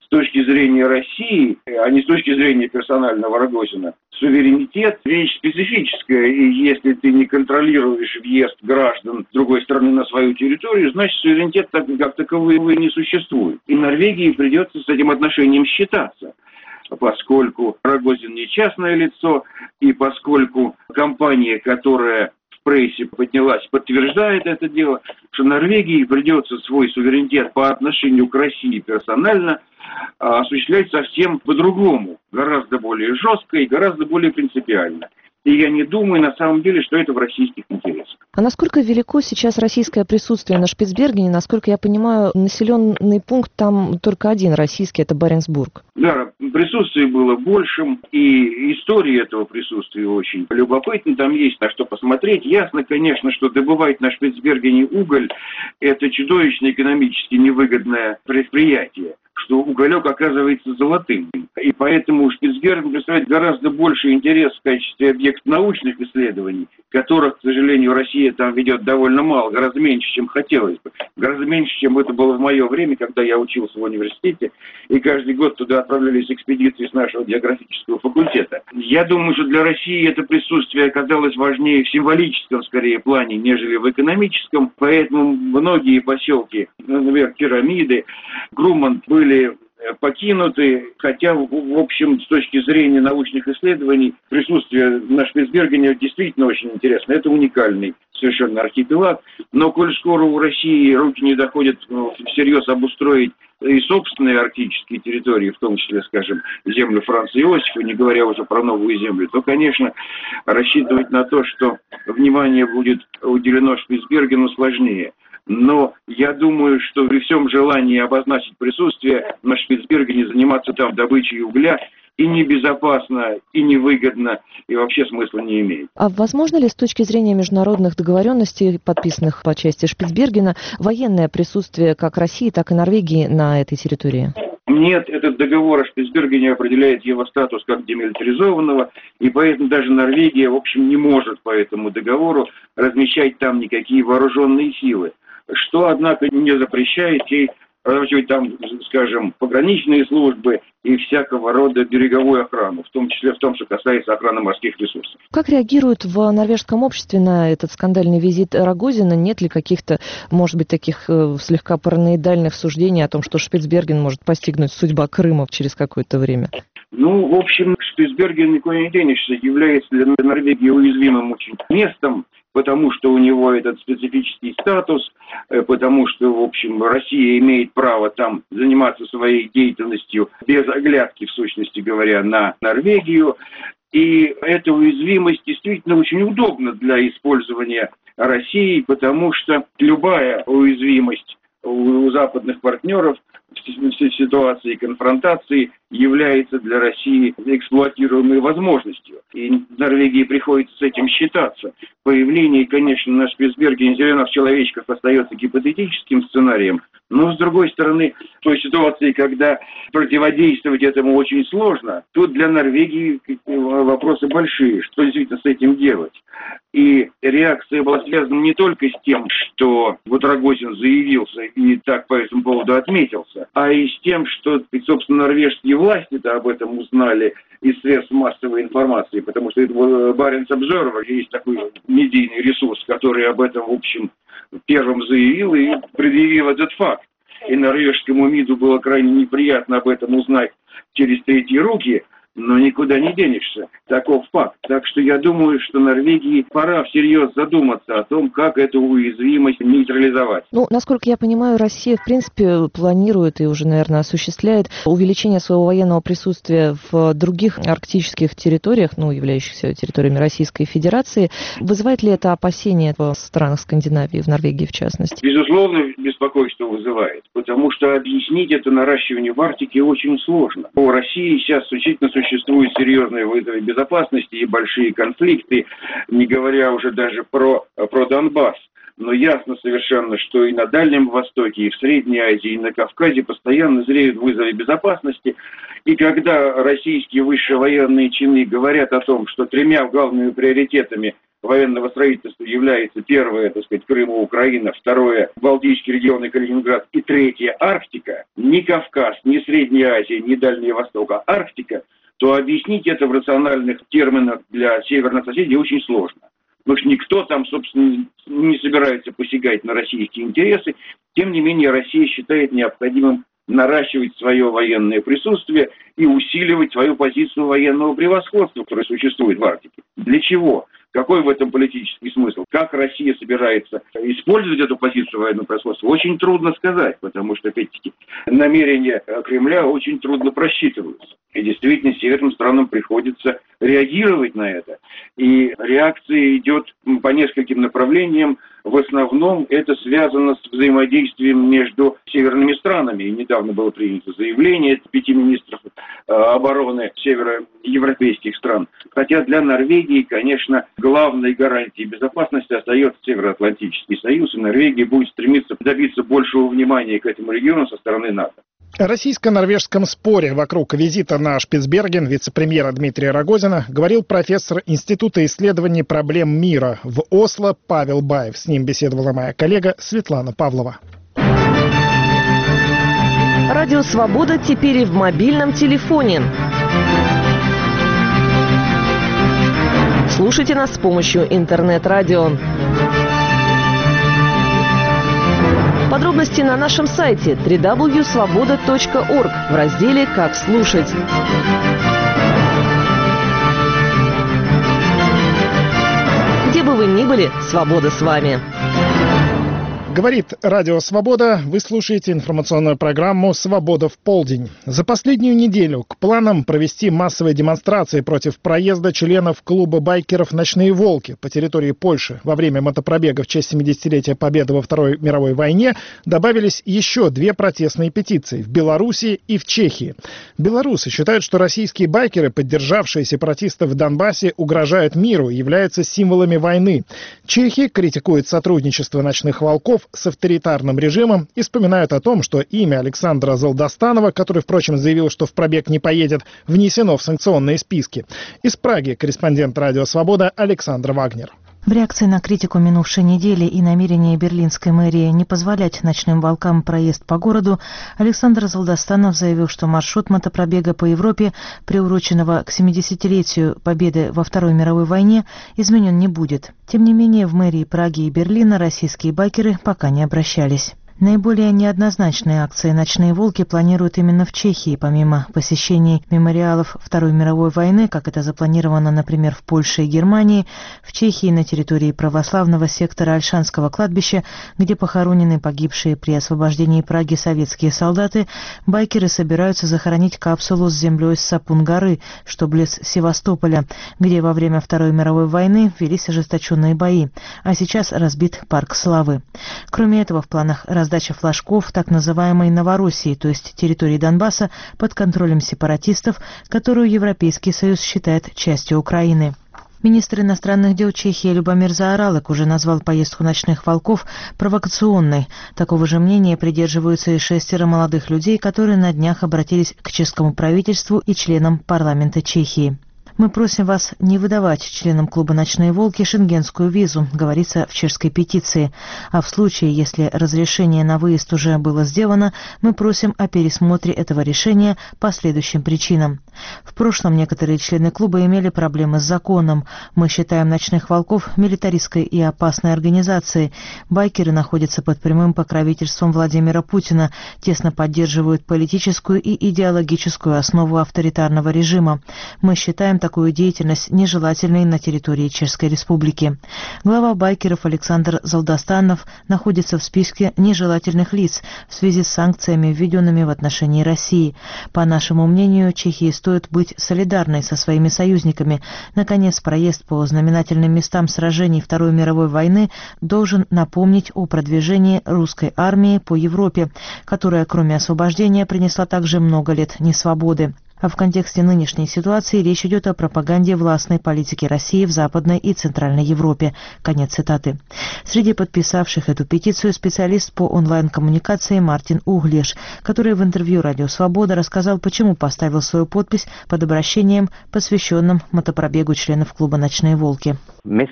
точки зрения России, а не с точки зрения персонального Рогозина, суверенитет – вещь специфическая, и если ты не контролируешь въезд граждан с другой стороны на свою территорию, значит, суверенитет так, как таковой не существует. И Норвегии придется с этим отношением считаться, поскольку Рогозин не частное лицо, и поскольку компания, которая в прессе поднялась, подтверждает это дело, что Норвегии придется свой суверенитет по отношению к России персонально осуществлять совсем по-другому, гораздо более жестко и гораздо более принципиально. И я не думаю, на самом деле, что это в российских интересах. А насколько велико сейчас российское присутствие на Шпицбергене? Насколько я понимаю, населенный пункт там только один российский, это Баренцбург. Да, присутствие было большим, и история этого присутствия очень любопытна. Там есть на что посмотреть. Ясно, конечно, что добывать на Шпицбергене уголь – это чудовищно экономически невыгодное предприятие, что уголек оказывается золотым. И поэтому Шпицберген представляет гораздо больше интерес в качестве объекта научных исследований, которых, к сожалению, Россия там ведет довольно мало, гораздо меньше, чем хотелось бы. Гораздо меньше, чем это было в мое время, когда я учился в университете, и каждый год туда отправлялись экспедиции с нашего географического факультета. Я думаю, что для России это присутствие оказалось важнее в символическом, скорее, плане, нежели в экономическом, поэтому многие поселки, например, Пирамиды, Груманд, были покинуты, хотя, в общем, с точки зрения научных исследований, присутствие на Шпицбергене действительно очень интересно. Это уникальный совершенно архипелаг, но коль скоро у России руки не доходят всерьез обустроить и собственные арктические территории, в том числе, скажем, землю Франца Иосифа, не говоря уже про новую землю, то, конечно, рассчитывать на то, что внимание будет уделено Шпицбергену, сложнее. Но я думаю, что при всем желании обозначить присутствие на Шпицбергене, заниматься там добычей угля и небезопасно, и невыгодно, и вообще смысла не имеет. А возможно ли с точки зрения международных договоренностей, подписанных по части Шпицбергена, военное присутствие как России, так и Норвегии на этой территории? Нет, этот договор о Шпицбергене определяет его статус как демилитаризованного, и поэтому даже Норвегия, в общем, не может по этому договору размещать там никакие вооруженные силы. Что, однако, не запрещает ей разворачивать там, скажем, пограничные службы и всякого рода береговую охрану, в том числе в том, что касается охраны морских ресурсов. Как реагируют в норвежском обществе на этот скандальный визит Рогозина? Нет ли каких-то, может быть, таких э, слегка параноидальных суждений о том, что Шпицберген может постигнуть судьба Крыма через какое-то время? Ну, в общем, Шпицберген никуда не денешься, является для Норвегии уязвимым очень местом, потому что у него этот специфический статус, потому что, в общем, Россия имеет право там заниматься своей деятельностью без оглядки, в сущности говоря, на Норвегию. И эта уязвимость действительно очень удобна для использования России, потому что любая уязвимость у западных партнеров в ситуации конфронтации является для России эксплуатируемой возможностью. И Норвегии приходится с этим считаться. Появление, конечно, на Шпицбергене зеленых человечков остается гипотетическим сценарием, но, с другой стороны, в той ситуации, когда противодействовать этому очень сложно, тут для Норвегии вопросы большие, что действительно с этим делать. И реакция была связана не только с тем, что вот Рогозин заявился и так по этому поводу отметился, а и с тем, что, собственно, норвежские власти-то об этом узнали из средств массовой информации, потому что это Barents Observer, есть такой медийный ресурс, который об этом, в общем, первым заявил и предъявил этот факт. И норвежскому МИДу было крайне неприятно об этом узнать через третьи руки, но никуда не денешься. Таков факт. Так что я думаю, что Норвегии пора всерьез задуматься о том, как эту уязвимость нейтрализовать. Ну, насколько я понимаю, Россия, в принципе, планирует и уже, наверное, осуществляет увеличение своего военного присутствия в других арктических территориях, ну, являющихся территориями Российской Федерации. Вызывает ли это опасения в странах Скандинавии, в Норвегии в частности? Безусловно, беспокойство вызывает, потому что объяснить это наращивание в Арктике очень сложно. У России сейчас исключительно существуют серьезные вызовы безопасности и большие конфликты, не говоря уже даже про, про Донбасс. Но ясно совершенно, что и на Дальнем Востоке, и в Средней Азии, и на Кавказе постоянно зреют вызовы безопасности. И когда российские высшие военные чины говорят о том, что тремя главными приоритетами военного строительства является первое, так сказать, Крым и Украина, второе – Балтийский регион и Калининград, и третье – Арктика, ни Кавказ, ни Средняя Азия, ни Дальний Восток, а Арктика, то объяснить это в рациональных терминах для северных соседей очень сложно. Потому что никто там, собственно, не собирается посягать на российские интересы. Тем не менее, Россия считает необходимым наращивать свое военное присутствие и усиливать свою позицию военного превосходства, которое существует в Арктике. Для чего? Какой в этом политический смысл? Как Россия собирается использовать эту позицию военного превосходства? Очень трудно сказать, потому что, опять-таки, намерения Кремля очень трудно просчитываются. И действительно, северным странам приходится реагировать на это. И реакция идет по нескольким направлениям. В основном это связано с взаимодействием между северными странами. И недавно было принято заявление пяти министров обороны североевропейских стран. Хотя для Норвегии, конечно, главной гарантией безопасности остается Североатлантический союз, и Норвегия будет стремиться добиться большего внимания к этому региону со стороны НАТО. О российско-норвежском споре вокруг визита на Шпицберген вице-премьера Дмитрия Рогозина говорил профессор Института исследований проблем мира в Осло Павел Баев. С ним беседовала моя коллега Светлана Павлова. Радио «Свобода» теперь и в мобильном телефоне. Слушайте нас с помощью интернет-радио. Подробности на нашем сайте дабл ю дабл ю дабл ю точка свобода точка орг в разделе «Как слушать». Где бы вы ни были, свобода с вами. Говорит Радио Свобода. Вы слушаете информационную программу «Свобода в полдень». За последнюю неделю к планам провести массовые демонстрации против проезда членов клуба байкеров «Ночные волки» по территории Польши во время мотопробега в честь семидесятилетия Победы во Второй мировой войне добавились еще две протестные петиции в Беларуси и в Чехии. Белорусы считают, что российские байкеры, поддержавшие сепаратистов в Донбассе, угрожают миру и являются символами войны. Чехи критикуют сотрудничество «Ночных волков» с авторитарным режимом и вспоминают о том, что имя Александра Золдостанова, который, впрочем, заявил, что в пробег не поедет, внесено в санкционные списки. Из Праги корреспондент Радио Свобода Александр Вагнер. В реакции на критику минувшей недели и намерение берлинской мэрии не позволять ночным волкам проезд по городу, Александр Золдостанов заявил, что маршрут мотопробега по Европе, приуроченного к семидесятилетию Победы во Второй мировой войне, изменен не будет. Тем не менее, в мэрии Праги и Берлина российские байкеры пока не обращались. Наиболее неоднозначные акции «Ночные волки» планируют именно в Чехии, помимо посещений мемориалов Второй мировой войны, как это запланировано, например, в Польше и Германии, в Чехии на территории православного сектора Ольшанского кладбища, где похоронены погибшие при освобождении Праги советские солдаты, байкеры собираются захоронить капсулу с землей с Сапун-горы, что близ Севастополя, где во время Второй мировой войны велись ожесточенные бои, а сейчас разбит парк славы. Кроме этого, в планах раздача флажков так называемой Новороссии, то есть территории Донбасса, под контролем сепаратистов, которую Европейский Союз считает частью Украины. Министр иностранных дел Чехии Любомир Заоралек уже назвал поездку «Ночных волков» провокационной. Такого же мнения придерживаются и шестеро молодых людей, которые на днях обратились к чешскому правительству и членам парламента Чехии. «Мы просим вас не выдавать членам клуба «Ночные волки» шенгенскую визу», говорится в чешской петиции. А в случае, если разрешение на выезд уже было сделано, мы просим о пересмотре этого решения по следующим причинам. В прошлом некоторые члены клуба имели проблемы с законом. Мы считаем «Ночных волков» милитаристской и опасной организацией. Байкеры находятся под прямым покровительством Владимира Путина, тесно поддерживают политическую и идеологическую основу авторитарного режима. Мы считаем такую деятельность нежелательной на территории Чешской Республики. Глава байкеров Александр Золдостанов находится в списке нежелательных лиц в связи с санкциями, введенными в отношении России. По нашему мнению, Чехии стоит быть солидарной со своими союзниками. Наконец, проезд по знаменательным местам сражений Второй мировой войны должен напомнить о продвижении русской армии по Европе, которая, кроме освобождения, принесла также много лет несвободы. А в контексте нынешней ситуации речь идет о пропаганде властной политики России в Западной и Центральной Европе. Конец цитаты. Среди подписавших эту петицию специалист по онлайн-коммуникации Мартин Углеш, который в интервью «Радио Свобода» рассказал, почему поставил свою подпись под обращением, посвященным мотопробегу членов клуба «Ночные волки». Мы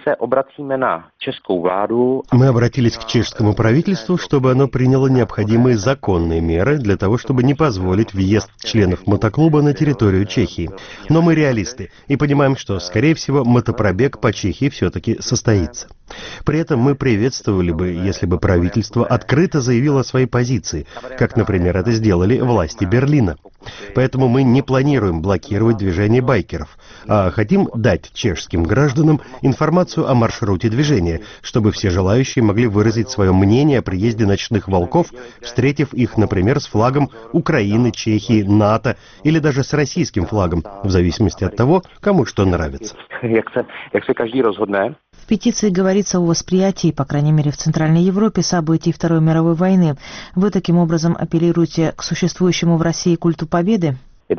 обратились к чешскому правительству, чтобы оно приняло необходимые законные меры для того, чтобы не позволить въезд членов мотоклуба на территорию Чехии. Но мы реалисты и понимаем, что, скорее всего, мотопробег по Чехии все-таки состоится. При этом мы приветствовали бы, если бы правительство открыто заявило о своей позиции, как, например, это сделали власти Берлина. Поэтому мы не планируем блокировать движение байкеров, а хотим дать чешским гражданам информацию о маршруте движения, чтобы все желающие могли выразить свое мнение о приезде ночных волков, встретив их, например, с флагом Украины, Чехии, НАТО или даже с российским флагом, в зависимости от того, кому что нравится. В петиции говорится о восприятии, по крайней мере в Центральной Европе, событий Второй мировой войны. Вы таким образом апеллируете к существующему в России культу победы?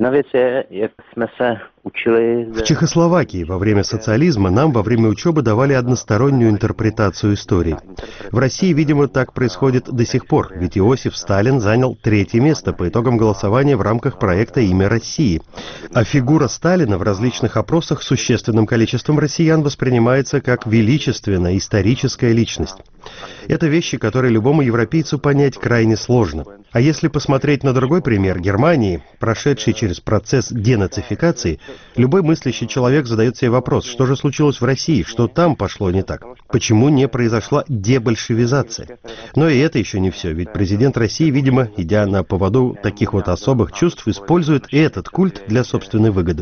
В Чехословакии во время социализма нам во время учебы давали одностороннюю интерпретацию истории. В России, видимо, так происходит до сих пор, ведь Иосиф Сталин занял третье место по итогам голосования в рамках проекта «Имя России». А фигура Сталина в различных опросах существенным количеством россиян воспринимается как величественная историческая личность. Это вещи, которые любому европейцу понять крайне сложно. А если посмотреть на другой пример Германии, прошедший через процесс денацификации, любой мыслящий человек задает себе вопрос, что же случилось в России, что там пошло не так, почему не произошла дебольшевизация. Но и это еще не все, ведь президент России, видимо, идя на поводу таких вот особых чувств, использует этот культ для собственной выгоды.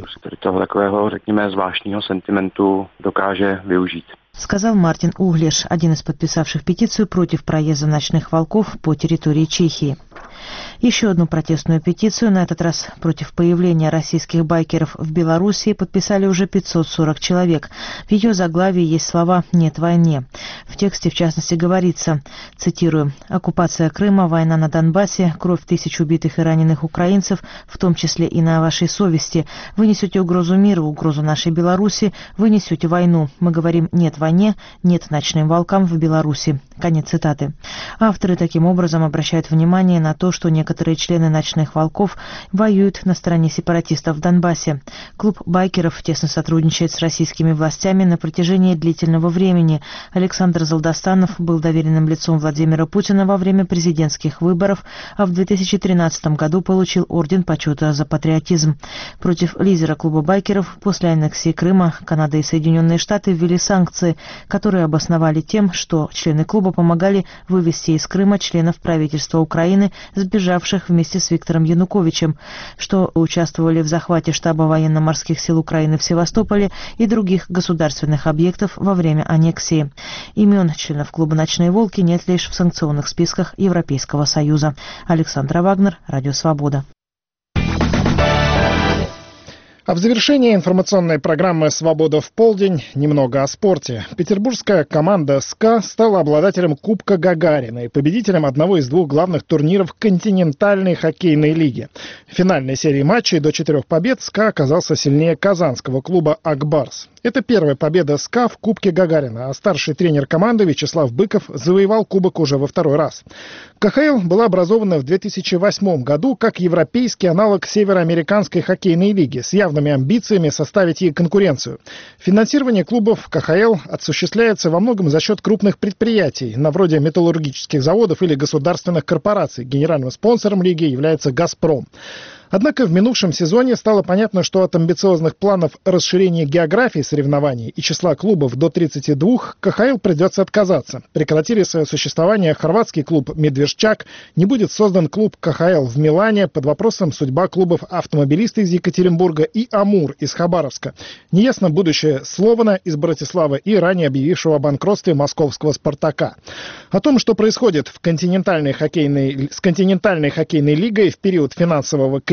Сказал Мартин Углеш, один из подписавших петицию против проезда ночных волков по территории Чехии. Еще одну протестную петицию, на этот раз против появления российских байкеров в Белоруссии, подписали уже пятьсот сорок человек. В ее заглавии есть слова «Нет войне». В тексте, в частности, говорится, цитирую, «Оккупация Крыма, война на Донбассе, кровь тысяч убитых и раненых украинцев, в том числе и на вашей совести. Вы несете угрозу миру, угрозу нашей Беларуси, вы несете войну. Мы говорим «нет войне», «нет ночным волкам в Беларуси». Конец цитаты. Авторы таким образом обращают внимание на то, что некоторые члены «Ночных волков» воюют на стороне сепаратистов в Донбассе. Клуб байкеров тесно сотрудничает с российскими властями на протяжении длительного времени. Александр Залдостанов был доверенным лицом Владимира Путина во время президентских выборов, а в две тысячи тринадцатом году получил орден почета за патриотизм. Против лидера клуба байкеров после аннексии Крыма Канада и Соединенные Штаты ввели санкции, которые обосновали тем, что члены клуба помогали вывести из Крыма членов правительства Украины, сбежавших вместе с Виктором Януковичем, что участвовали в захвате штаба военно-морских сил Украины в Севастополе и других государственных объектов во время аннексии. Имен членов клуба «Ночные волки» нет лишь в санкционных списках Европейского Союза. Александра Вагнер, Радио Свобода. А в завершении информационной программы «Свобода в полдень» немного о спорте. Петербургская команда «СКА» стала обладателем Кубка Гагарина и победителем одного из двух главных турниров континентальной хоккейной лиги. В финальной серии матчей до четырех побед «СКА» оказался сильнее казанского клуба «Акбарс». Это первая победа СКА в Кубке Гагарина, а старший тренер команды Вячеслав Быков завоевал кубок уже во второй раз. ка ха эл была образована в две тысячи восьмом году как европейский аналог Североамериканской хоккейной лиги с явными амбициями составить ей конкуренцию. Финансирование клубов ка ха эл осуществляется во многом за счет крупных предприятий, на вроде металлургических заводов или государственных корпораций. Генеральным спонсором лиги является «Газпром». Однако в минувшем сезоне стало понятно, что от амбициозных планов расширения географии соревнований и числа клубов до тридцати двух ка ха эл придется отказаться. Прекратили свое существование хорватский клуб «Медвежчак», не будет создан клуб ка ха эл в Милане, под вопросом судьба клубов «Автомобилисты» из Екатеринбурга и «Амур» из Хабаровска. Неясно будущее Слована из Братиславы и ранее объявившего о банкротстве московского «Спартака». О том, что происходит в континентальной хоккейной, с континентальной хоккейной лигой в период финансового кризиса,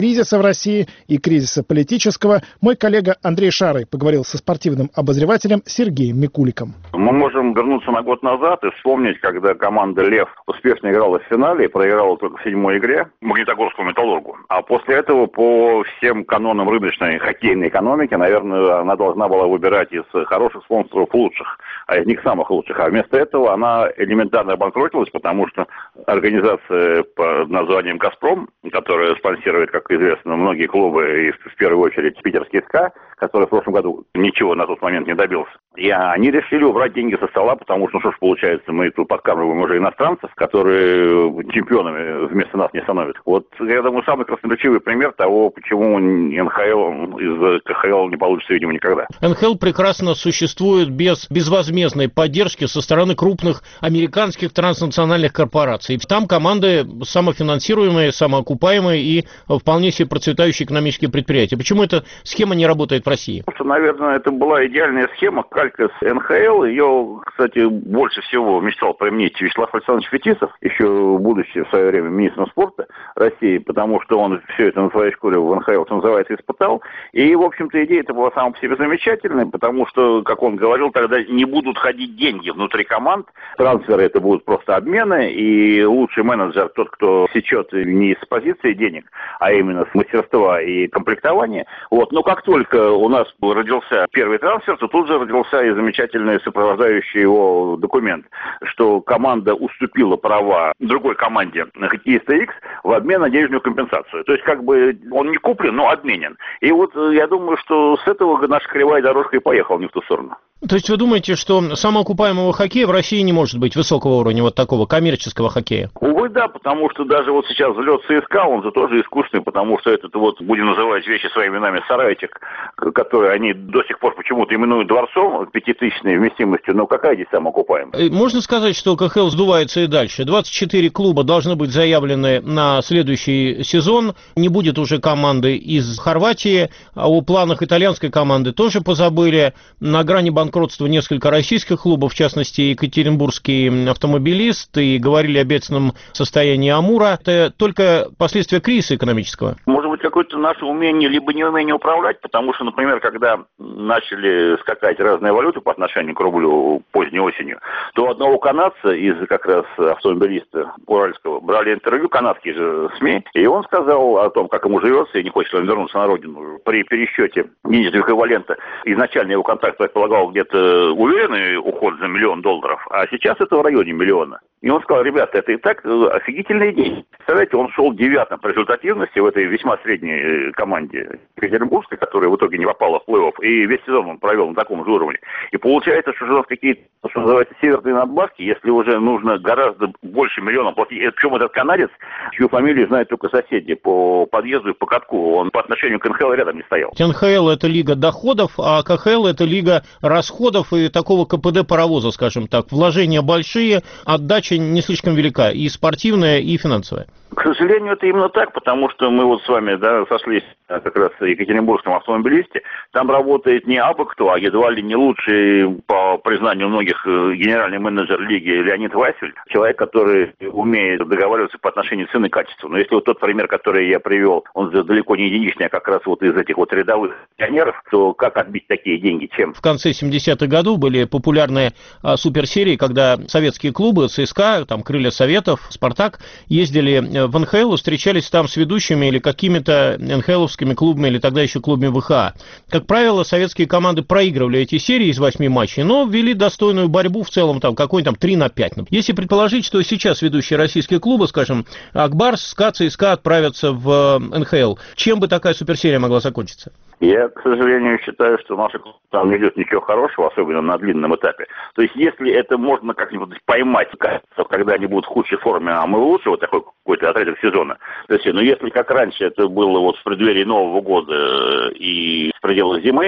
кризиса в России и кризиса политического, мой коллега Андрей Шарый поговорил со спортивным обозревателем Сергеем Микуликом. Мы можем вернуться на год назад и вспомнить, когда команда «Лев» успешно играла в финале и проиграла только в седьмой игре Магнитогорскому «Металлургу». А после этого по всем канонам рыночной хоккейной экономики, наверное, она должна была выбирать из хороших спонсоров лучших, а из них самых лучших. А вместо этого она элементарно обанкротилась, потому что организация под названием «Газпром», которая спонсирует, как известно, многие клубы, и в первую очередь питерский СКА, который в прошлом году ничего на тот момент не добился. И они решили убрать деньги со стола, потому что, ну что ж получается, мы тут подкармливаем уже иностранцев, которые чемпионами вместо нас не становятся. Вот, я думаю, самый красноречивый пример того, почему эн ха эл из ка ха эл не получится, видимо, никогда. эн ха эл прекрасно существует без безвозмездной поддержки со стороны крупных американских транснациональных корпораций. Там команды самофинансируемые, самоокупаемые и вполне себе процветающие экономические предприятия. Почему эта схема не работает в России? Потому что, наверное, это была идеальная схема, калька с эн ха эл. Ее, кстати, больше всего мечтал применить Вячеслав Александрович Фетисов, еще будучи в свое время министром спорта России, потому что он все это на своей шкуре в эн ха эл, что называется, испытал. И, в общем-то, идея это была сама по себе замечательной, потому что, как он говорил, тогда не будут ходить деньги внутри команд, трансферы это будут просто обмены, и лучший менеджер, тот, кто сечет не с позиции денег, а именно с мастерства и комплектования. Вот. Но как только у нас родился первый трансфер, то тут же родился и замечательный сопровождающий его документ, что команда уступила права другой команде хоккеиста X в обмен на денежную компенсацию. То есть как бы он не куплен, но обменен. И вот я думаю, что с этого наша кривая дорожка и поехала не в ту сторону. То есть вы думаете, что самоокупаемого хоккея в России не может быть высокого уровня, вот такого коммерческого хоккея? Увы, да, потому что даже вот сейчас взлет ЦСКА, он же тоже искусственный, потому что этот вот, будем называть вещи своими именами, сарайчик, который они до сих пор почему-то именуют дворцом, пятитысячной вместимостью, но какая здесь самоокупаемая? Можно сказать, что ка ха эл сдувается и дальше. двадцать четыре клуба должны быть заявлены на следующий сезон, не будет уже команды из Хорватии, а о планах итальянской команды тоже позабыли, на грани банкротства несколько российских клубов, в частности, Екатеринбургский автомобилист, и говорили о бедственном состоянии Амура. Это только последствия кризиса экономического? Может быть, какое-то наше умение, либо неумение управлять, потому что, например, когда начали скакать разные валюты по отношению к рублю поздней осенью, то одного канадца из как раз автомобилиста уральского брали интервью, канадские же СМИ, и он сказал о том, как ему живется, и не хочет он вернуться на родину. При пересчете денежного эквивалента изначально его контракт предполагал где-то уверенный уход за миллион долларов, а сейчас это в районе миллиона. И он сказал: ребята, это и так офигительные деньги. Представляете, он шел девятым по результативности в этой весьма средней команде Екатеринбургской, которая в итоге не попала в плей-офф, и весь сезон он провел на таком же уровне. И получается, что у нас какие-то, что называется, северные надбавки, если уже нужно гораздо больше миллиона платить. И причем этот канадец, чью фамилию знают только соседи по подъезду и по катку, он по отношению к эн ха эл рядом не стоял. эн ха эл это лига доходов, а ка ха эл это лига расходов и такого ка пэ дэ паровоза, скажем так. Вложения большие, отдача не слишком велика, и спортивная, и финансовая. К сожалению, это именно так, потому что мы вот с вами, да, сошлись как раз в Екатеринбургском автомобилисте. Там работает не абы кто, а едва ли не лучший, по признанию многих, генеральный менеджер лиги Леонид Василь. Человек, который умеет договариваться по отношению цены и качества. Но если вот тот пример, который я привел, он же далеко не единичный, а как раз вот из этих вот рядовых пионеров, то как отбить такие деньги, чем? В конце семидесятых годов были популярные а, суперсерии, когда советские клубы, ЦСКА, там, Крылья Советов, Спартак, ездили в эн ха эл, встречались там с ведущими или какими-то эн ха эловскими клубами, или тогда еще клубами вэ ха а. Как правило, советские команды проигрывали эти серии из восьми матчей, но вели достойную борьбу в целом, там, какой-нибудь там три на пять. Если предположить, что сейчас ведущие российские клубы, скажем, Акбарс, СКА, ЦСКА отправятся в эн ха эл, чем бы такая суперсерия могла закончиться? Я, к сожалению, считаю, что наша клуб там не идет ничего хорошего, особенно на длинном этапе. То есть, если это можно как-нибудь поймать, когда они будут в худшей форме, а мы лучше, вот такой какой-то отрезок сезона. То есть, ну, если как раньше это было вот в преддверии Нового года и в пределах зимы,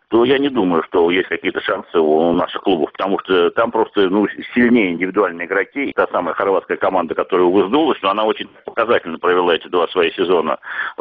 то я не думаю, что есть какие-то шансы у наших клубов, потому что там просто ну, сильнее индивидуальные игроки. Та самая хорватская команда, которая выздулась, но она очень показательно провела эти два свои сезона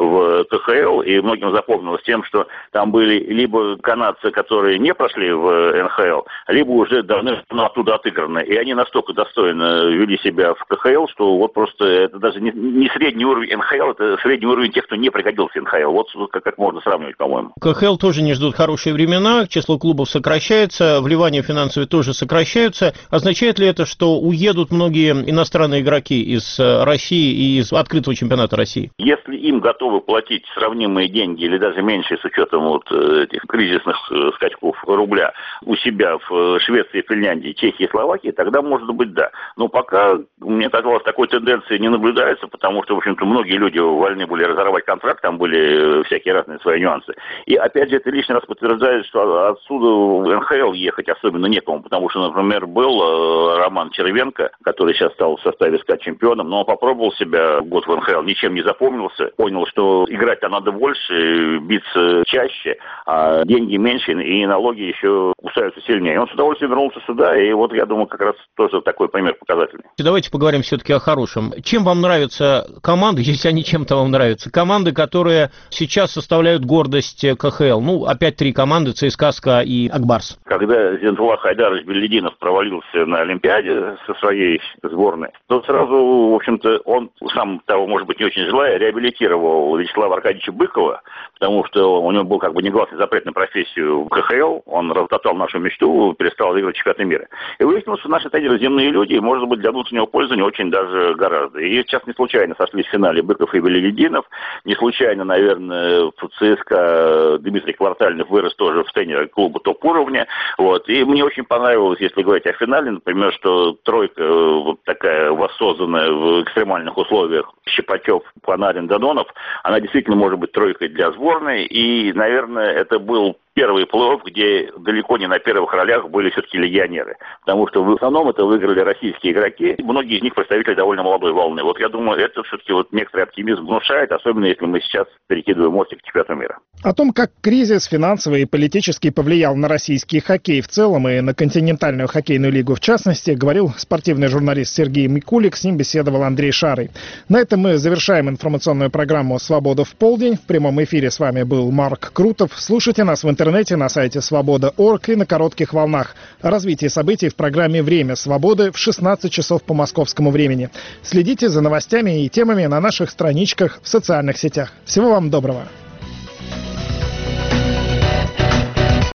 в ка ха эл, и многим запомнилось тем, что там были либо канадцы, которые не прошли в эн ха эл, либо уже давно оттуда отыграны. И они настолько достойно вели себя в ка ха эл, что вот просто это даже не, не средний уровень эн ха эл, это средний уровень тех, кто не пригодился в эн ха эл. Вот как, как можно сравнивать, по-моему. ка ха эл тоже не ждут хорошие времена, число клубов сокращается, вливания финансовые тоже сокращаются. Означает ли это, что уедут многие иностранные игроки из России и из открытого чемпионата России? Если им готовы платить сравнимые деньги или даже меньше с учетом вот этих кризисных скачков рубля у себя в Швеции, Финляндии, Чехии и Словакии, тогда может быть да. Но пока, мне казалось, такой тенденции не наблюдается, потому что, в общем-то, многие люди вольны были разорвать контракт, там были всякие разные свои нюансы. И опять же, это лишний раз подтверждает, что отсюда в эн ха эл ехать особенно некому, потому что, например, был Роман Червенко, который сейчас стал в составе СКА чемпионом, но он попробовал себя год в эн ха эл, ничем не запомнился, понял, что играть-то надо больше, биться чаще, а деньги меньше, и налоги еще кусаются сильнее. И он с удовольствием вернулся сюда, и вот, я думаю, как раз тоже такой пример показательный. Давайте поговорим все-таки о хорошем. Чем вам нравятся команды, если они чем-то вам нравятся? Команды, которые сейчас составляют гордость ка ха эл. Ну, опять три команды: ЦСКА, СКА и Акбарс. Когда Зинтулла Хайдарович Беллидинов провалился на Олимпиаде со своей сборной, то сразу, в общем-то, он, сам того, может быть, не очень желая, реабилитировал Вячеслава Аркадьевича Быкова, потому что у него был как бы негласный запрет на профессию в ка ха эл, он разтоптал нашу мечту, перестал играть чемпионаты мира. И выяснилось, что наши тренеры земные люди, и, может быть, для внутреннего пользования очень даже гораздо. И сейчас не случайно сошлись в финале Быков и Беллидинов, не случайно, наверное, в ЦСКА Дмитрий Квартальнов вырос тоже в тренера клуба топ-уровня. Вот. И мне очень понравилось, если говорить о финале, например, что тройка вот такая воссозданная в экстремальных условиях: Щепачев, Панарин, Додонов, она действительно может быть тройкой для сборной. И, наверное, это был первый плей-офф, где далеко не на первых ролях были все-таки легионеры. Потому что в основном это выиграли российские игроки. Многие из них представители довольно молодой волны. Вот я думаю, это все-таки вот некоторый оптимизм внушает, особенно если мы сейчас перекидываем мостик к чемпионату мира. О том, как кризис финансовый и политический повлиял на российский хоккей в целом и на континентальную хоккейную лигу в частности, говорил спортивный журналист Сергей Микулик, с ним беседовал Андрей Шарый. На этом мы завершаем информационную программу «Свобода в полдень». В прямом эфире с вами был Марк Крутов. Слушайте нас в интернете на сайте свобода точка орг и на коротких волнах. О развитии событий в программе «Время свободы» в шестнадцать часов по московскому времени. Следите за новостями и темами на наших страничках в социальных сетях. Всего вам доброго.